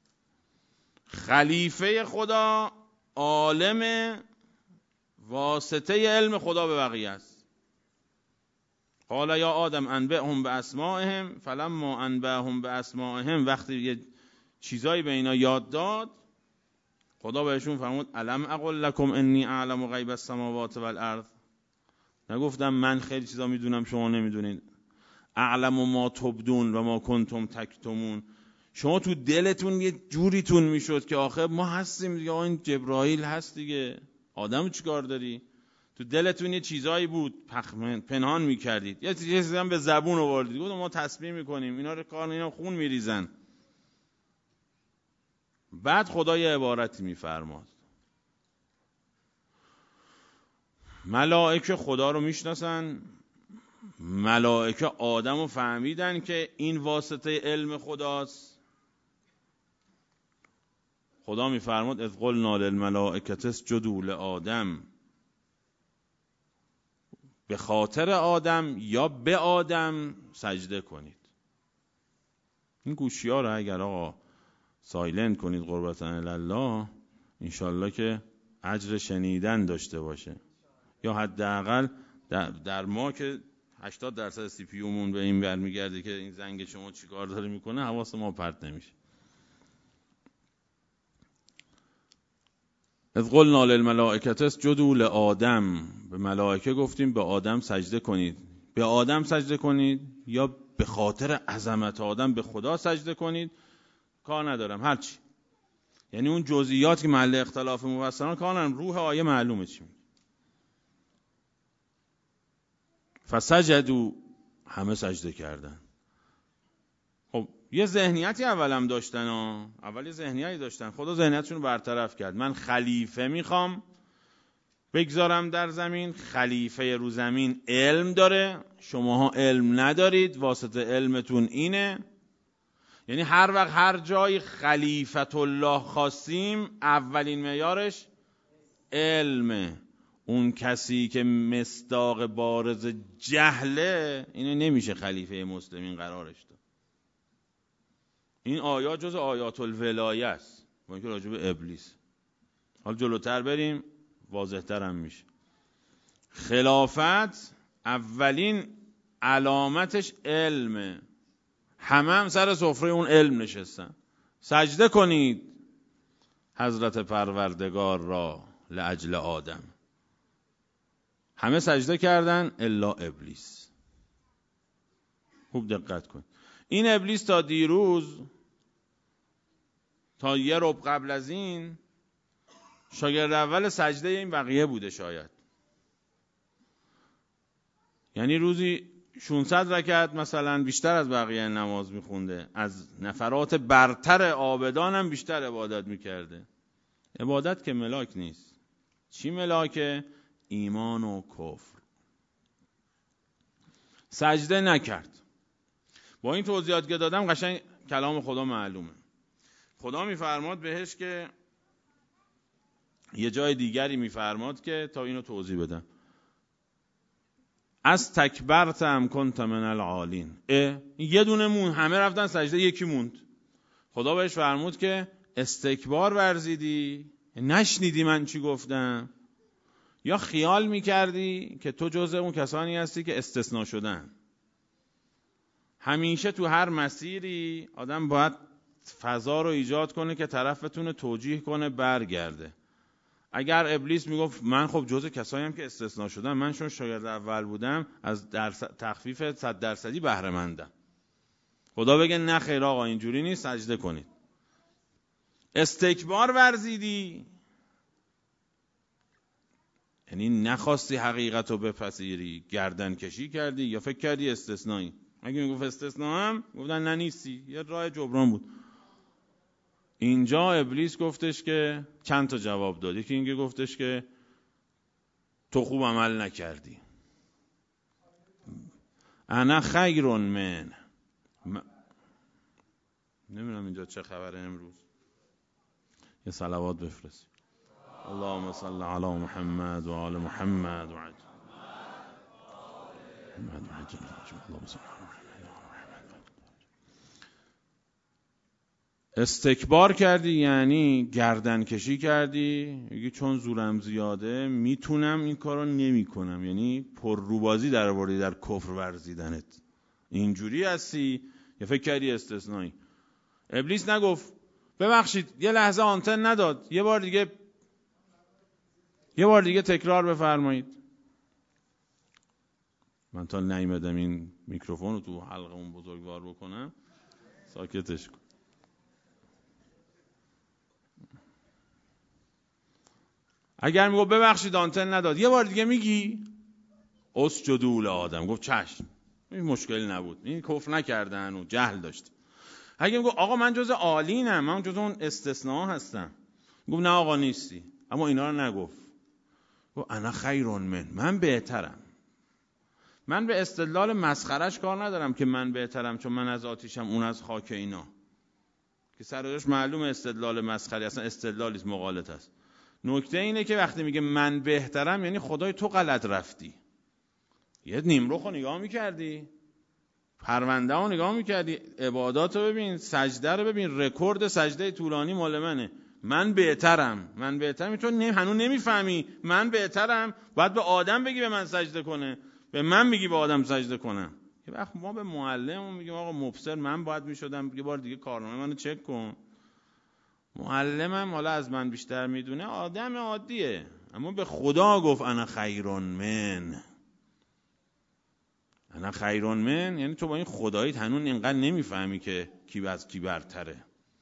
خلیفه خدا عالم، واسطه علم خدا به بقیه است. قال یا آدم انبئهم باسمائهم فلما انبأهم باسمائهم، وقتی یه چیزایی به اینا یاد داد خدا بهشون فرمود الم اقل لکم انی اعلم غیب السماوات والارض، نگفتم من خیلی چیزا میدونم شما نمیدونید، اعلم ما تبدون و ما کنتم تکتمون، شما تو دلتون یه جوریتون میشد که آخه ما هستیم دیگه، این جبرائیل هست دیگه، آدمو چیکار داری؟ تو دلتون یه چیزایی بود پنهان میکردید، یه چیزی هم به زبون آوردید، گفتم ما تسبیح میکنیم، اینا رو کار اینا خون میریزن. بعد خدا یه عبارتی میفرماد، ملائکه خدا رو میشناسن، ملائکه آدم رو فهمیدن که این واسطه علم خداست. خدا میفرماد اذ قلنا للملائکه اسجدوا لآدم، به خاطر آدم یا به آدم سجده کنید. این گوشی ها رو اگر آقا سایلنت کنید قربتن الله، انشالله که اجر شنیدن داشته باشه، یا حداقل در, در ما که هشتاد درصد سی پی یومون به این برمیگرده که این زنگ شما چی کار داره میکنه، حواس ما پرت نمیشه. اذ قلنا للملائکه اسجدوا لآدم، به ملائکه گفتیم به آدم سجده کنید. به آدم سجده کنید یا به خاطر عظمت آدم به خدا سجده کنید، کار ندارم هرچی، یعنی اون جزئیات که محل اختلاف مفسران کار ندارم، روح آیه معلومه چی میگه. فسجدوا، همه سجده کردن. خب یه ذهنیتی اولم داشتن ها. اول یه ذهنیتی داشتن، خدا ذهنیتشون رو برطرف کرد. من خلیفه میخوام بگذارم در زمین، خلیفه رو زمین علم داره، شماها علم ندارید، واسطه علمتون اینه. یعنی هر وقت هر جای خلیفت الله خواستیم اولین معیارش علمه. اون کسی که مصداق بارز جهله، اینه نمیشه خلیفه مسلمین قرارش داد. این آیات جز آیات الولایه است، با اینکه راجع به ابلیس. حالا جلوتر بریم واضح‌تر هم میشه. خلافت اولین علامتش علمه، همه هم سر سفره اون علم نشستن. سجده کنید حضرت پروردگار را لاجل آدم، همه سجده کردن الا ابلیس. خوب دقت کن، این ابلیس تا دیروز، تا یه ربع قبل از این، شاگرد اول سجده این بقیه بوده شاید. یعنی روزی ششصد رکعت مثلا بیشتر از بقیه نماز میخونده، از نفرات برتر عابدان هم بیشتر عبادت میکرده. عبادت که ملاک نیست. چی ملاکه؟ ایمان و کفر. سجده نکرد. با این توضیحات که دادم قشنگ کلام خدا معلومه. خدا میفرماد بهش که یه جای دیگری میفرماد که تا اینو توضیح بدم، از تکبرت ام کنت من العالین. یه دونه مون، همه رفتن سجده، یکی موند. خدا بهش فرمود که استکبار ورزیدی، نشنیدی من چی گفتم، یا خیال میکردی که تو جزء اون کسانی هستی که استثناء شدن. همیشه تو هر مسیری آدم باید فضا رو ایجاد کنه که طرفتون توجیه کنه برگرده. اگر ابلیس میگفت من خب جزء کسایی هم که استثناء شدم، من چون شاگرد اول بودم از درس تخفیف صد درصدی بهره مندم، خدا بگه نه خیر آقا اینجوری نیست، سجده کنید. استکبار ورزیدی یعنی نخواستی حقیقت رو بپذیری، گردن کشی کردی یا فکر کردی استثنایی. اگه میگفت استثناء هم گفتن نه نیستی، یه راه جبران بود. اینجا ابلیس گفتش که چند تا جواب داد. یکی اینکه گفتش که تو خوب عمل نکردی، انا خیر من م... نمیدونم اینجا چه خبره امروز، یه صلوات بفرست. اللهم صل علی محمد و آل محمد و عجل محمد و عجل اللهم صل علی محمد. استکبار کردی یعنی گردن کشی کردی، میگی چون زورم زیاده میتونم این کارو نمی کنم، یعنی پر روبازی در آوردی در کفر ورزیدنت. اینجوری هستی یا فکر کردی استثنایی. ابلیس نگفت ببخشید یه لحظه آنتن نداد، یه بار دیگه یه بار دیگه تکرار بفرمایید. من تا نیومدم این میکروفون رو تو حلقه اون بزرگوار بکنم، ساکتش کن. اگر میگو ببخشید آنتن نداد، یه بار دیگه میگی اسجدوا لآدم، گفت چشم، این مشکلی نبود، این کفر نکردن و جهل داشت. اگه میگو آقا من جز عالینم، من جز اون استثناء هستم، گفت نه آقا نیستی، اما اینا رو نگفت، گفت انا خیر من، من بهترم. من به استدلال مسخرش کار ندارم که من بهترم چون من از آتیشم اون از خاک، اینا که سرش معلومه استدلال مسخری، اصلا استدلالیست، مغالط است. نکته اینه که وقتی میگه من بهترم یعنی خدای تو غلط رفتی. یه نیمرخ رو نگاه میکردی، پرونده رو نگاه میکردی، عبادات رو ببین، سجده رو ببین، رکورد سجده طولانی مال منه. من بهترم، من بهترم، تو نمی... هنوز نمیفهمی من بهترم. باید به آدم بگی به من سجده کنه، به من میگی به آدم سجده کنم. یه وقت ما به معلم میگیم آقا مبصر من باید میشدم، یه بار دیگه کارنامه منو چک کن. معلمم حالا از من بیشتر میدونه، آدم عادیه، اما به خدا گفت انا خیرون من. انا خیرون من یعنی تو با این خداییت هنوز اینقدر نمیفهمی که کی از کی برتره.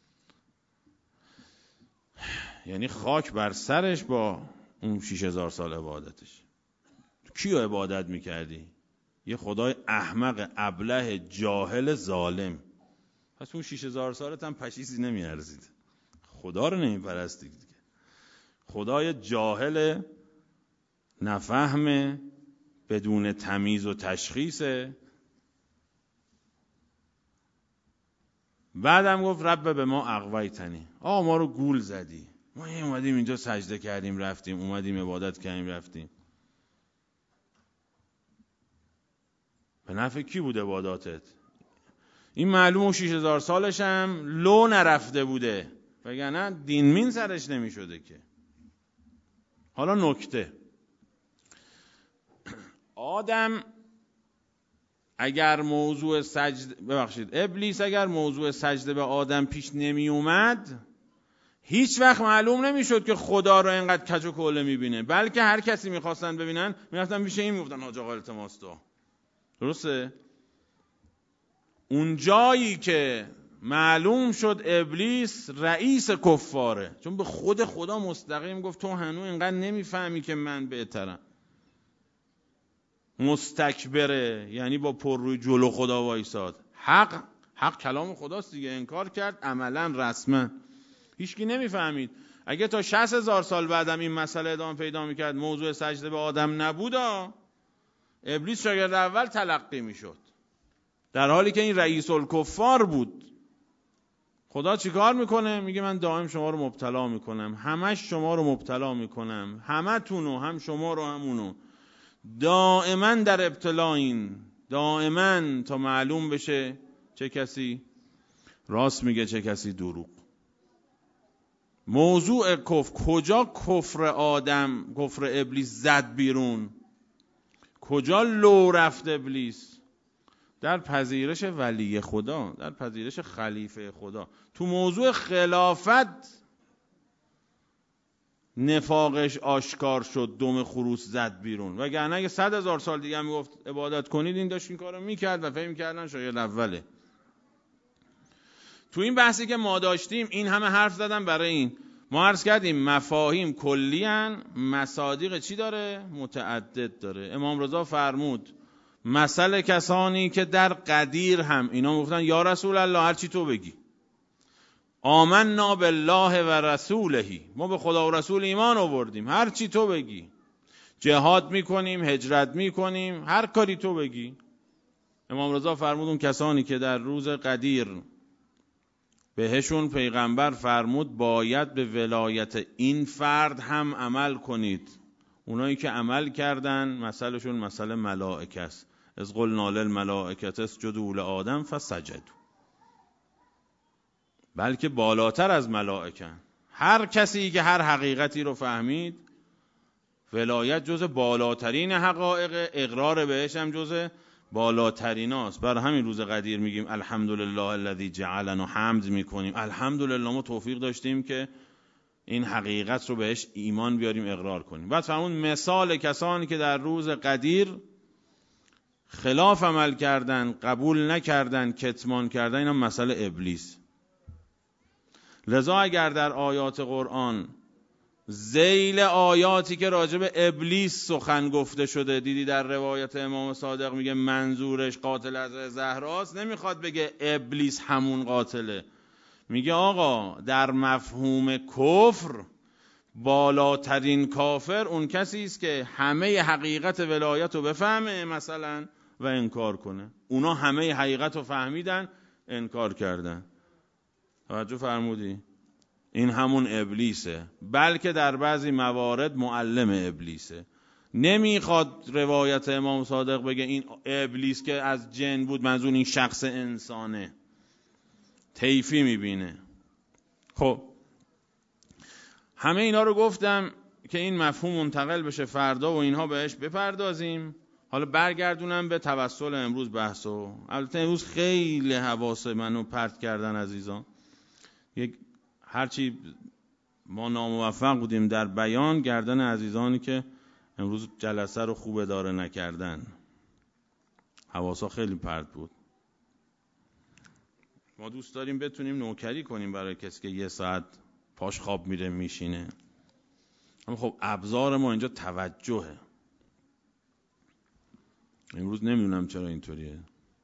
یعنی خاک بر سرش با اون شیش هزار سال عبادتش. کیو عبادت میکردی؟ یه خدای احمق، ابله، جاهل، ظالم. پس اون شیش هزار سالت هم پشیزی نمیارزید. خدا رو نمیپرستی دیگه. خدای جاهل، نفهم، بدون تمیز و تشخیصه. بعدم گفت رب به ما اغویتنی، آقا ما رو گول زدی، ما اومدیم اینجا سجده کردیم رفتیم، اومدیم عبادت کردیم رفتیم. به نفع کی بود عباداتت؟ این معلومه شیش هزار سالش هم لو نرفته بوده، وگرنه دین مین سرش نمی شده که. حالا نکته، آدم اگر موضوع سجده، ببخشید ابلیس اگر موضوع سجده به آدم پیش نمی اومد، هیچ وقت معلوم نمی شد که خدا رو اینقدر کج و کوله می بینه، بلکه هر کسی می خواستن ببینن می رفتن پیش این می گفتن حاج آقا التماس تو. درسته؟ اون جایی که معلوم شد ابلیس رئیس کفاره، چون به خود خدا مستقیم گفت تو هنوز اینقدر نمیفهمی که من بهترم. مستکبره، یعنی با پر روی جلو خدا وایساد. حق حق کلام خداست دیگه، انکار کرد عملا رسما. هیچکی نمیفهمید. اگه تا شصت هزار سال بعدم این مسئله ادامه پیدا میکرد، موضوع سجده به آدم نبودا، ابلیس شاگرد اول تلقی میشد، در حالی که این رئیس الکفار بود. خدا چیکار میکنه؟ میگه من دائم شما رو مبتلا میکنم، همش شما رو مبتلا میکنم، همه تونو، هم شما رو هم اونو، دائما در ابتلاین، دائما، تا معلوم بشه چه کسی راست میگه چه کسی دروغ. موضوع کفر، کجا کفر آدم، کفر ابلیس زد بیرون؟ کجا لو رفت ابلیس؟ در پذیرش ولی خدا، در پذیرش خلیفه خدا. تو موضوع خلافت نفاقش آشکار شد، دم خروس زد بیرون. وگرنه اگه صد هزار سال دیگه هم میگفت عبادت کنید، این داشت این کارو میکرد و فهم میکردن شاید اوله. تو این بحثی که ما داشتیم این همه حرف زدم برای این. ما عرض کردیم مفاهیم کلی ان، مصادیق چی داره؟ متعدد داره. امام رضا فرمود مثل کسانی که در قدیر هم اینا گفتن یا رسول الله هر چی تو بگی، آمنا بالله و رسوله، ما به خدا و رسول ایمان آوردیم، هر چی تو بگی، جهاد میکنیم، هجرت میکنیم، هر کاری تو بگی. امام رضا فرمود اون کسانی که در روز قدیر بهشون پیغمبر فرمود باید به ولایت این فرد هم عمل کنید. اونایی که عمل کردن مثلشون مثل ملائکه است. از قلنا للملائکه اسجدوا لآدم فسجدوا. بلکه بالاتر از ملائکه. هر کسی که هر حقیقتی رو فهمید، ولایت جز بالاترین حقایق، اقرار بهش هم جز بالاترین است. بر همین روز قدیر میگیم الحمدلله الذی جعلنا، حمد میکنیم الحمدلله ما توفیق داشتیم که این حقیقت رو بهش ایمان بیاریم، اقرار کنیم. بعد فرمون مثال کسانی که در روز قدیر خلاف عمل کردن، قبول نکردن، کتمان کردن، اینا مثل ابلیس. لذا اگر در آیات قرآن ذیل آیاتی که راجع به ابلیس سخن گفته شده، دیدی در روایت امام صادق میگه منظورش قاتل از زهراست، نمیخواد بگه ابلیس همون قاتله، میگه آقا در مفهوم کفر بالاترین کافر اون کسی است که همه حقیقت ولایت رو بفهمه مثلا و انکار کنه. اونا همه حقیقت رو فهمیدن، انکار کردن. توجه فرمودی؟ این همون ابلیسه، بلکه در بعضی موارد معلم ابلیسه. نمیخواد روایت امام صادق بگه این ابلیس که از جن بود منظور این شخص انسانه، طیفی میبینه. خب همه اینا رو گفتم که این مفهوم منتقل بشه فردا و اینها بهش بپردازیم. حالا برگردونم به توسل امروز بحثو. البته امروز خیلی حواس منو پرت کردن عزیزان. یک هرچی ما ناموفق بودیم در بیان، گردن عزیزانی که امروز جلسه رو خوب اداره نکردن، حواسا خیلی پرت بود. ما دوست داریم بتونیم نوکری کنیم برای کسی که یه ساعت پاش خواب میره میشینه، اما خب ابزار ما اینجا توجهه. امروز نمیدونم چرا اینطوریه.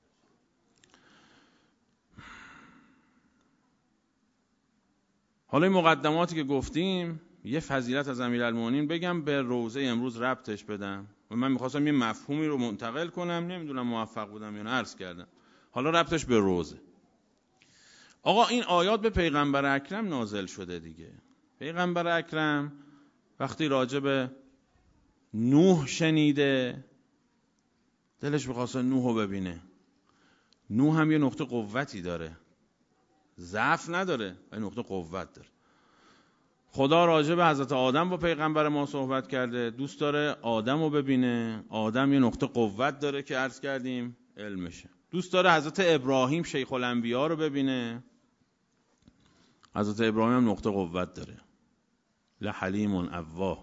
حالا این مقدماتی که گفتیم، یه فضیلت از امیرالمومنین بگم، به روزه امروز ربطش بدم. و من میخواستم یه مفهومی رو منتقل کنم، نمیدونم موفق بودم یا نه، عرض کردم. حالا ربطش به روزه. آقا این آیات به پیغمبر اکرم نازل شده دیگه. پیغمبر اکرم وقتی راجع به نوح شنیده، دلش می‌خواسته نوح رو ببینه. نوح هم یه نقطه قوتی داره، ضعف نداره، ولی نقطه قوت داره. خدا راجع به حضرت آدم با پیغمبر ما صحبت کرده، دوست داره آدم رو ببینه. آدم یه نقطه قوت داره که عرض کردیم علمشه. دوست داره حضرت ابراهیم شیخ الانبیا رو ببینه. حضرت ابراهیم هم نقطه قوت داره، لحلیم اواه.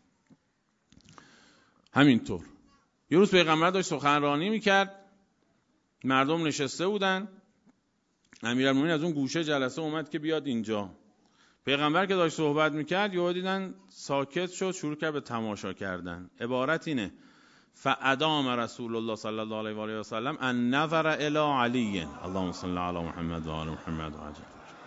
همینطور یه روز پیغمبر داشت سخنرانی میکرد، مردم نشسته بودن، امیرالمومنین از اون گوشه جلسه اومد که بیاد اینجا. پیغمبر که داشت صحبت میکرد یهو دیدن ساکت شد، شروع کرد به تماشا کردن. عبارت اینه: فادام رسول الله صلی الله علیه و آله و سلم ان نظر الی علی اللهم صل علی محمد و آل محمد و عجل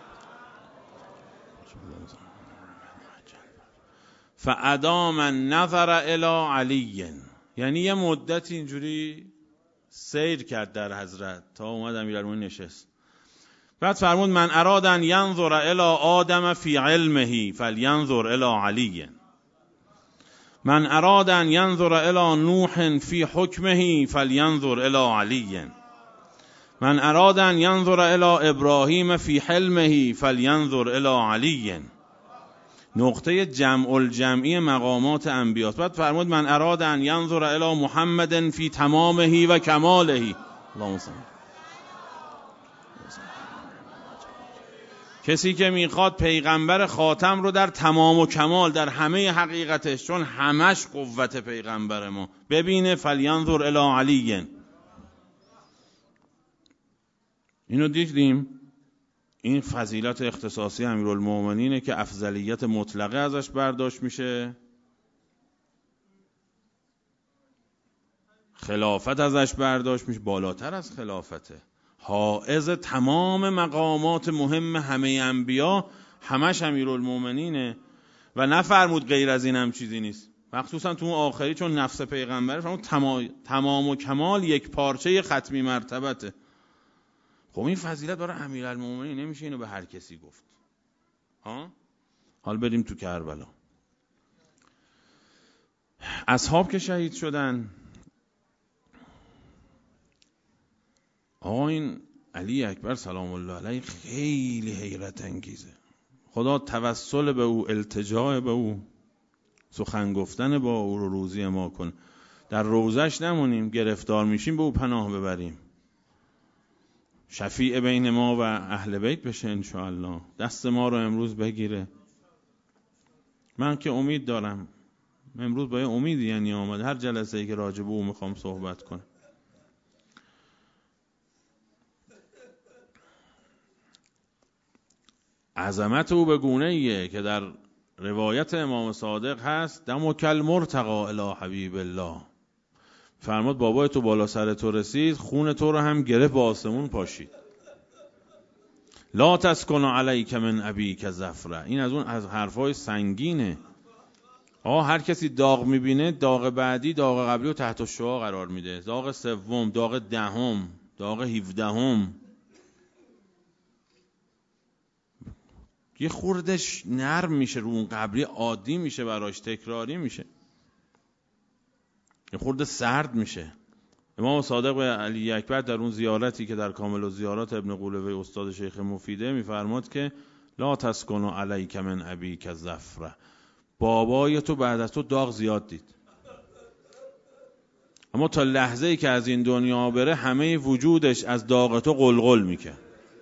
فادام النظر الی علی، یعنی یه مدت اینجوری سیر کرد در حضرت تا اومد امیرالمومنین نشست. بعد فرمود من اراد ان ینظر الی آدم فی علمه فلینظر الی علی، من اراد ان ینظر الی نوح فی حکمه فلینظر الی علی، من اراد ان ینظر الی ابراهیم فی حلمه فلینظر الی علی. نقطه جمع الجمعی مقامات انبیاء. بعد فرمود من اراد ان ینظر الی محمد فی تمامه و کماله اللهم صل. کسی که میخواد پیغمبر خاتم رو در تمام و کمال در همه حقیقتش، چون همش قوت پیغمبر ما، ببینه فلینظر الی علی. اینو دیدیم. این فضیلت اختصاصی امیرالمومنینه که افضلیت مطلقه ازش برداشت میشه، خلافت ازش برداشت میشه، بالاتر از خلافته، حائز تمام مقامات مهم همه انبیا، همش امیرالمومنینه. و نفرمود غیر از این هم چیزی نیست، مخصوصا تو اون آخری چون نفس پیغمبر فرمود تمام, تمام و کمال یک پارچه ختمی مرتبته. خب این فضیلت برای امیرالمومنین نمیشه اینو به هر کسی گفت. ها؟ حال بریم تو کربلا. اصحاب که شهید شدن، آقا این علی اکبر سلام الله علیه خیلی حیرت انگیزه. خدا توسل به او، التجا به او، سخن گفتن با او رو روزی ما کن. در روزش نمونیم، گرفتار میشیم به او پناه ببریم. شفیع بین ما و اهل بیت بشه انشاءالله. دست ما رو امروز بگیره. من که امید دارم، امروز با یه امیدی یعنی آمد هر جلسه ای که راجع به او میخوام صحبت کنم. عظمت او به گونه ایه که در روایت امام صادق هست دمک المرتقی الی حبیب الله. فرمود بابای تو بالا سر تو رسید، خون تو رو هم گرفت به آسمون پاشید. لا تسکن علیک من ابیک ظفره. این از اون از حرفای سنگینه. آقا هر کسی داغ میبینه، داغ بعدی داغ قبلی رو تحت الشعاع قرار میده. داغ سوم، داغ دهم، داغ هفدهم. یه خوردش نرم میشه، رو اون قبلی عادی میشه، براش تکراری میشه، یه خورده سرد میشه. امام صادق به علی اکبر در اون زیارتی که در کامل الزیارات ابن قولوی استاد شیخ مفیده میفرماد که لا تسکن علیک من ابیک ظفره. بابای تو بعد از تو داغ زیاد دید، اما تا لحظه ای که از این دنیا بره همه وجودش از داغ تو قلقل میکنه.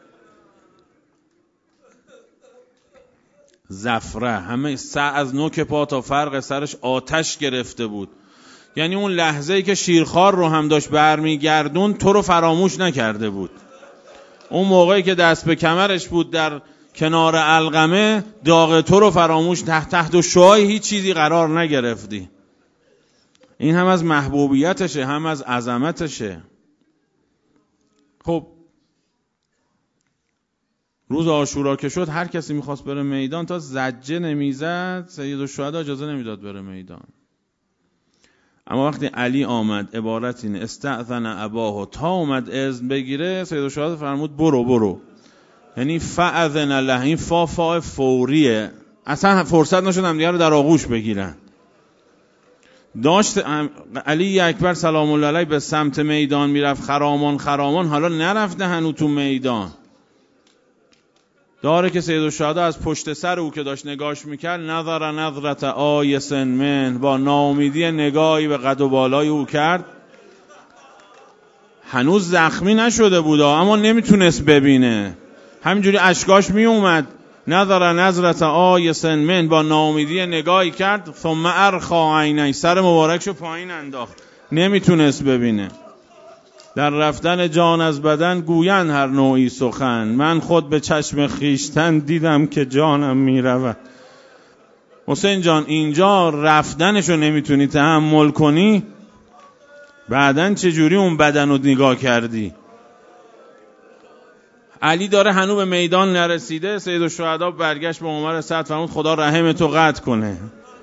زفره، همه سر از نوک پا تا فرق سرش آتش گرفته بود. یعنی اون لحظه‌ای که شیرخوار رو هم داشت برمیگردون تو رو فراموش نکرده بود. اون موقعی که دست به کمرش بود در کنار علقمه، داغ تو رو فراموش، تحت تحت و شعای هیچ چیزی قرار نگرفتی. این هم از محبوبیتشه، هم از عظمتشه. خب روز عاشورا که شد هر کسی میخواست بره میدان، تا زجه نمیزد سید الشهدا اجازه نمیداد بره میدان. اما وقتی علی آمد، عبارت اینه استأذن اباه، تا اومد اذن بگیره، سید الشهدا فرمود برو برو. یعنی فاذن له، این فا فا فوریه، اصلا فرصت نشد هم دیگه رو در آغوش بگیرن. داشت علی اکبر سلام الله علیه به سمت میدان میرفت، خرامان خرامان، حالا نرفته هنو تو میدان، داره که سید الشهدا از پشت سر او که داشت نگاش میکرد، نظر نظرت آیس من، با ناامیدی نگاهی به قد و بالای او کرد. هنوز زخمی نشده بود اما نمیتونست ببینه، همینجوری اشکاش میومد. نظر نظرت آیس من، با ناامیدی نگاهی کرد. ثم ارخا عینی، سر مبارکشو پایین انداخت، نمیتونست ببینه. در رفتن جان از بدن گویند هر نوعی سخن، من خود به چشم خیشتن دیدم که جانم میرود. حسین جان اینجا رفتنشو نمیتونی تحمل کنی، بعدن چجوری اون بدن رو نگاه کردی؟ علی داره هنوز به میدان نرسیده. سیدالشهدا برگشت به عمر سعد فرمود خدا رحم تو قطع کنه.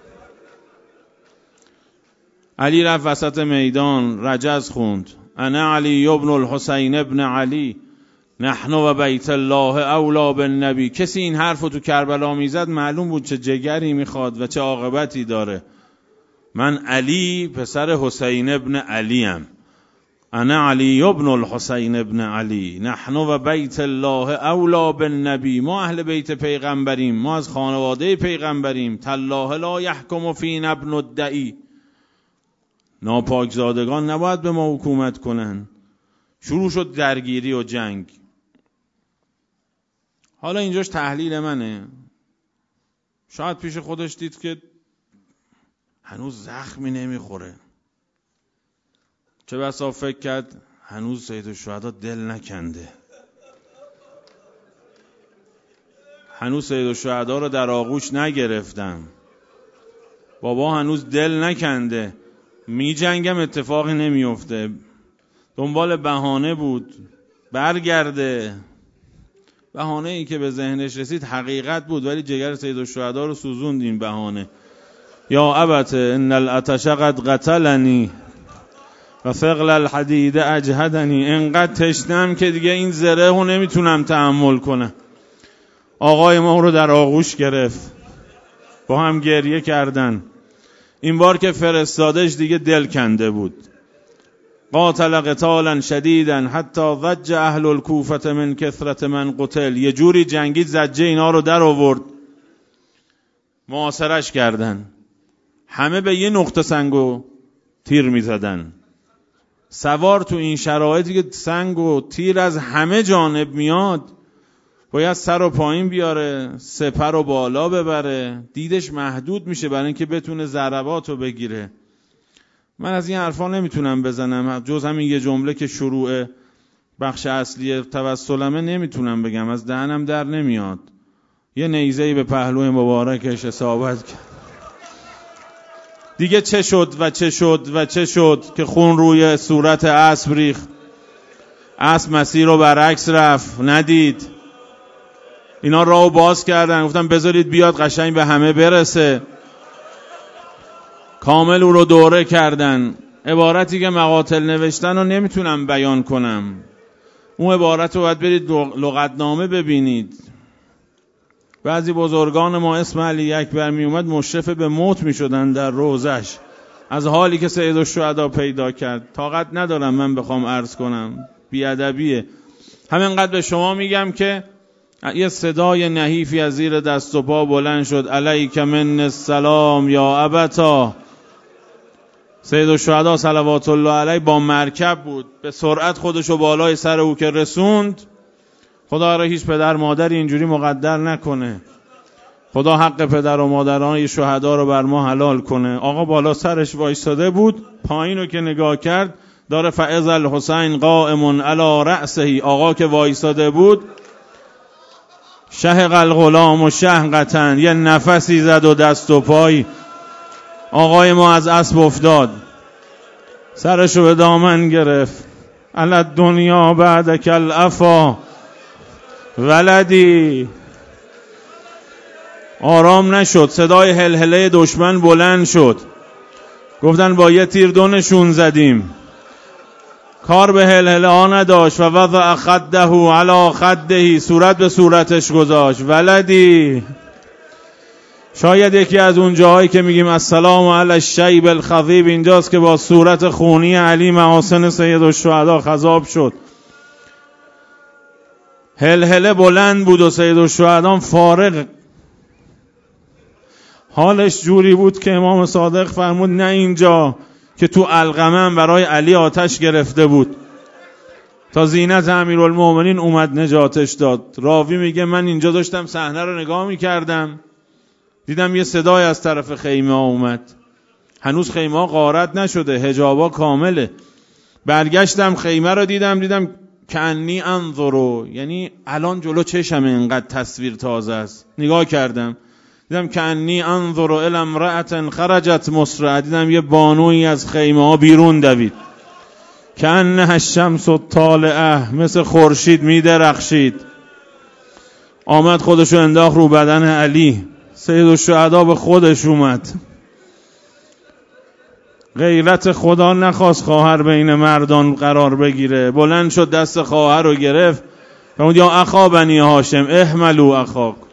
علی رفت وسط میدان رجز خوند انا علی ابن الحسین ابن علی نحن و بیت الله اولا بالنبی. کسی این حرفو تو کربلا میزد معلوم بود چه جگری میخواد و چه عاقبتی داره. من علی پسر حسین ابن علی ام. انا علی ابن الحسین ابن علی نحن و بیت الله اولا بالنبی. ما اهل بیت پیغمبریم، ما از خانواده پیغمبریم. تالله لا یحکم فینا ابن الدعی. ناپاکزادگان نباید به ما حکومت کنن. شروع شد درگیری و جنگ. حالا اینجاش تحلیل منه. شاید پیش خودش دید که هنوز زخمی نمیخوره. چه بسا فکر کرد هنوز سیدالشهدا دل نکنده. هنوز سیدالشهدا رو در آغوش نگرفتم. بابا هنوز دل نکنده. می جنگم اتفاقی نمیفته. دنبال بهانه بود برگرده. بهانه ای که به ذهنش رسید حقیقت بود، ولی جگر سیدالشهدا رو سوزوند این بهانه. یا ابت ان العطش قد قتلنی و ثقل الحدید اجهدنی. انقدر تشنم که دیگه این زره رو نمیتونم تحمل کنم. آقای ما رو در آغوش گرفت، با هم گریه کردن. این بار که فرستادش دیگه دل کنده بود. قاتل قتالا شدیدا حتی ضج اهل الکوفه من کثرت من قتل. یه جوری جنگید زجه اینا رو در آورد. محاصرش کردن. همه به یه نقطه سنگ و تیر می زدن. سوار تو این شرایطی که سنگ و تیر از همه جانب میاد باید سر و پایین بیاره، سپر و بالا ببره. دیدش محدود میشه برای اینکه بتونه ضربات رو بگیره. من از این حرفا نمیتونم بزنم جز همین یه جمله که شروع بخش اصلی توسلمه نمیتونم بگم، از دهنم در نمیاد. یه نیزه‌ای به پهلوی مبارکش اصابت کرد. دیگه چه شد و چه شد و چه شد که خون روی صورت اسب ریخت. اسب مسیر رو برعکس رفت، ندید. اینا راهو باز کردن، گفتن بذارید بیاد قشنگ به همه برسه. کامل او رو دوره کردن. عبارتی که مقاتل نوشتن رو نمیتونم بیان کنم. اون عبارت رو باید برید لغتنامه ببینید. بعضی بزرگان ما اسم علی اکبر می اومد مشرف به موت می شدن در روزش، از حالی که سیدالشهدا پیدا کرد. طاقت ندارم من بخوام عرض کنم، بیادبیه. همینقدر به شما میگم که یه صدای نحیفی از زیر دست و پا بلند شد. علیک من السلام یا ابتا. سیدالشهدا صلوات الله علیه با مرکب بود، به سرعت خودشو بالای سر او که رسوند. خدا را هیچ پدر مادری اینجوری مقدر نکنه. خدا حق پدر و مادران شهدا رو بر ما حلال کنه. آقا بالا سرش وایستاده بود، پایین رو که نگاه کرد داره فاذ الحسین قائم علی رأسه. آقا که وایستاده بود شهق الغلام و شهقتن، یه نفسی زد و دست و پای آقای ما از اسب افتاد، سرشو به دامن گرفت. علی دنیا بعدک العفا ولدی. آرام نشد، صدای هلهله دشمن بلند شد. گفتن با یه تیر دونشون زدیم. کار به هلهله ها نداشت. و وضع خده علی خده، صورت به صورتش گذاشت. ولدی. شاید یکی از اون جاهایی که میگیم السلام علی الشیب الخضیب اینجاست که با صورت خونی علی محاسن سیدالشهدا خضاب شد. هلهله بلند بود و سیدالشهدا فارغ. حالش جوری بود که امام صادق فرمود نه اینجا که تو القمه برای علی آتش گرفته بود تا زینت امیرالمومنین اومد نجاتش داد. راوی میگه من اینجا داشتم صحنه رو نگاه میکردم، دیدم یه صدای از طرف خیمه ها اومد. هنوز خیمه ها غارت نشده، حجابا کامله. برگشتم خیمه رو دیدم دیدم کانی انظرو، یعنی الان جلو چشم اینقدر تصویر تازه است. نگاه کردم دیدم کانی انظرو الی امرأة خرجت مسرعة. دیدم یه بانویی از خیمه ها بیرون دوید. کأنها الشمس الطالعه، مثل خورشید می درخشید. آمد خودشو انداخت رو بدن علی. سید الشهدا به خودش اومد. غیرت خدا نخواست خواهر بین مردان قرار بگیره. بلند شد دست خواهر رو گرفت. فرمود یا اخا بنی هاشم احملوا اخاک.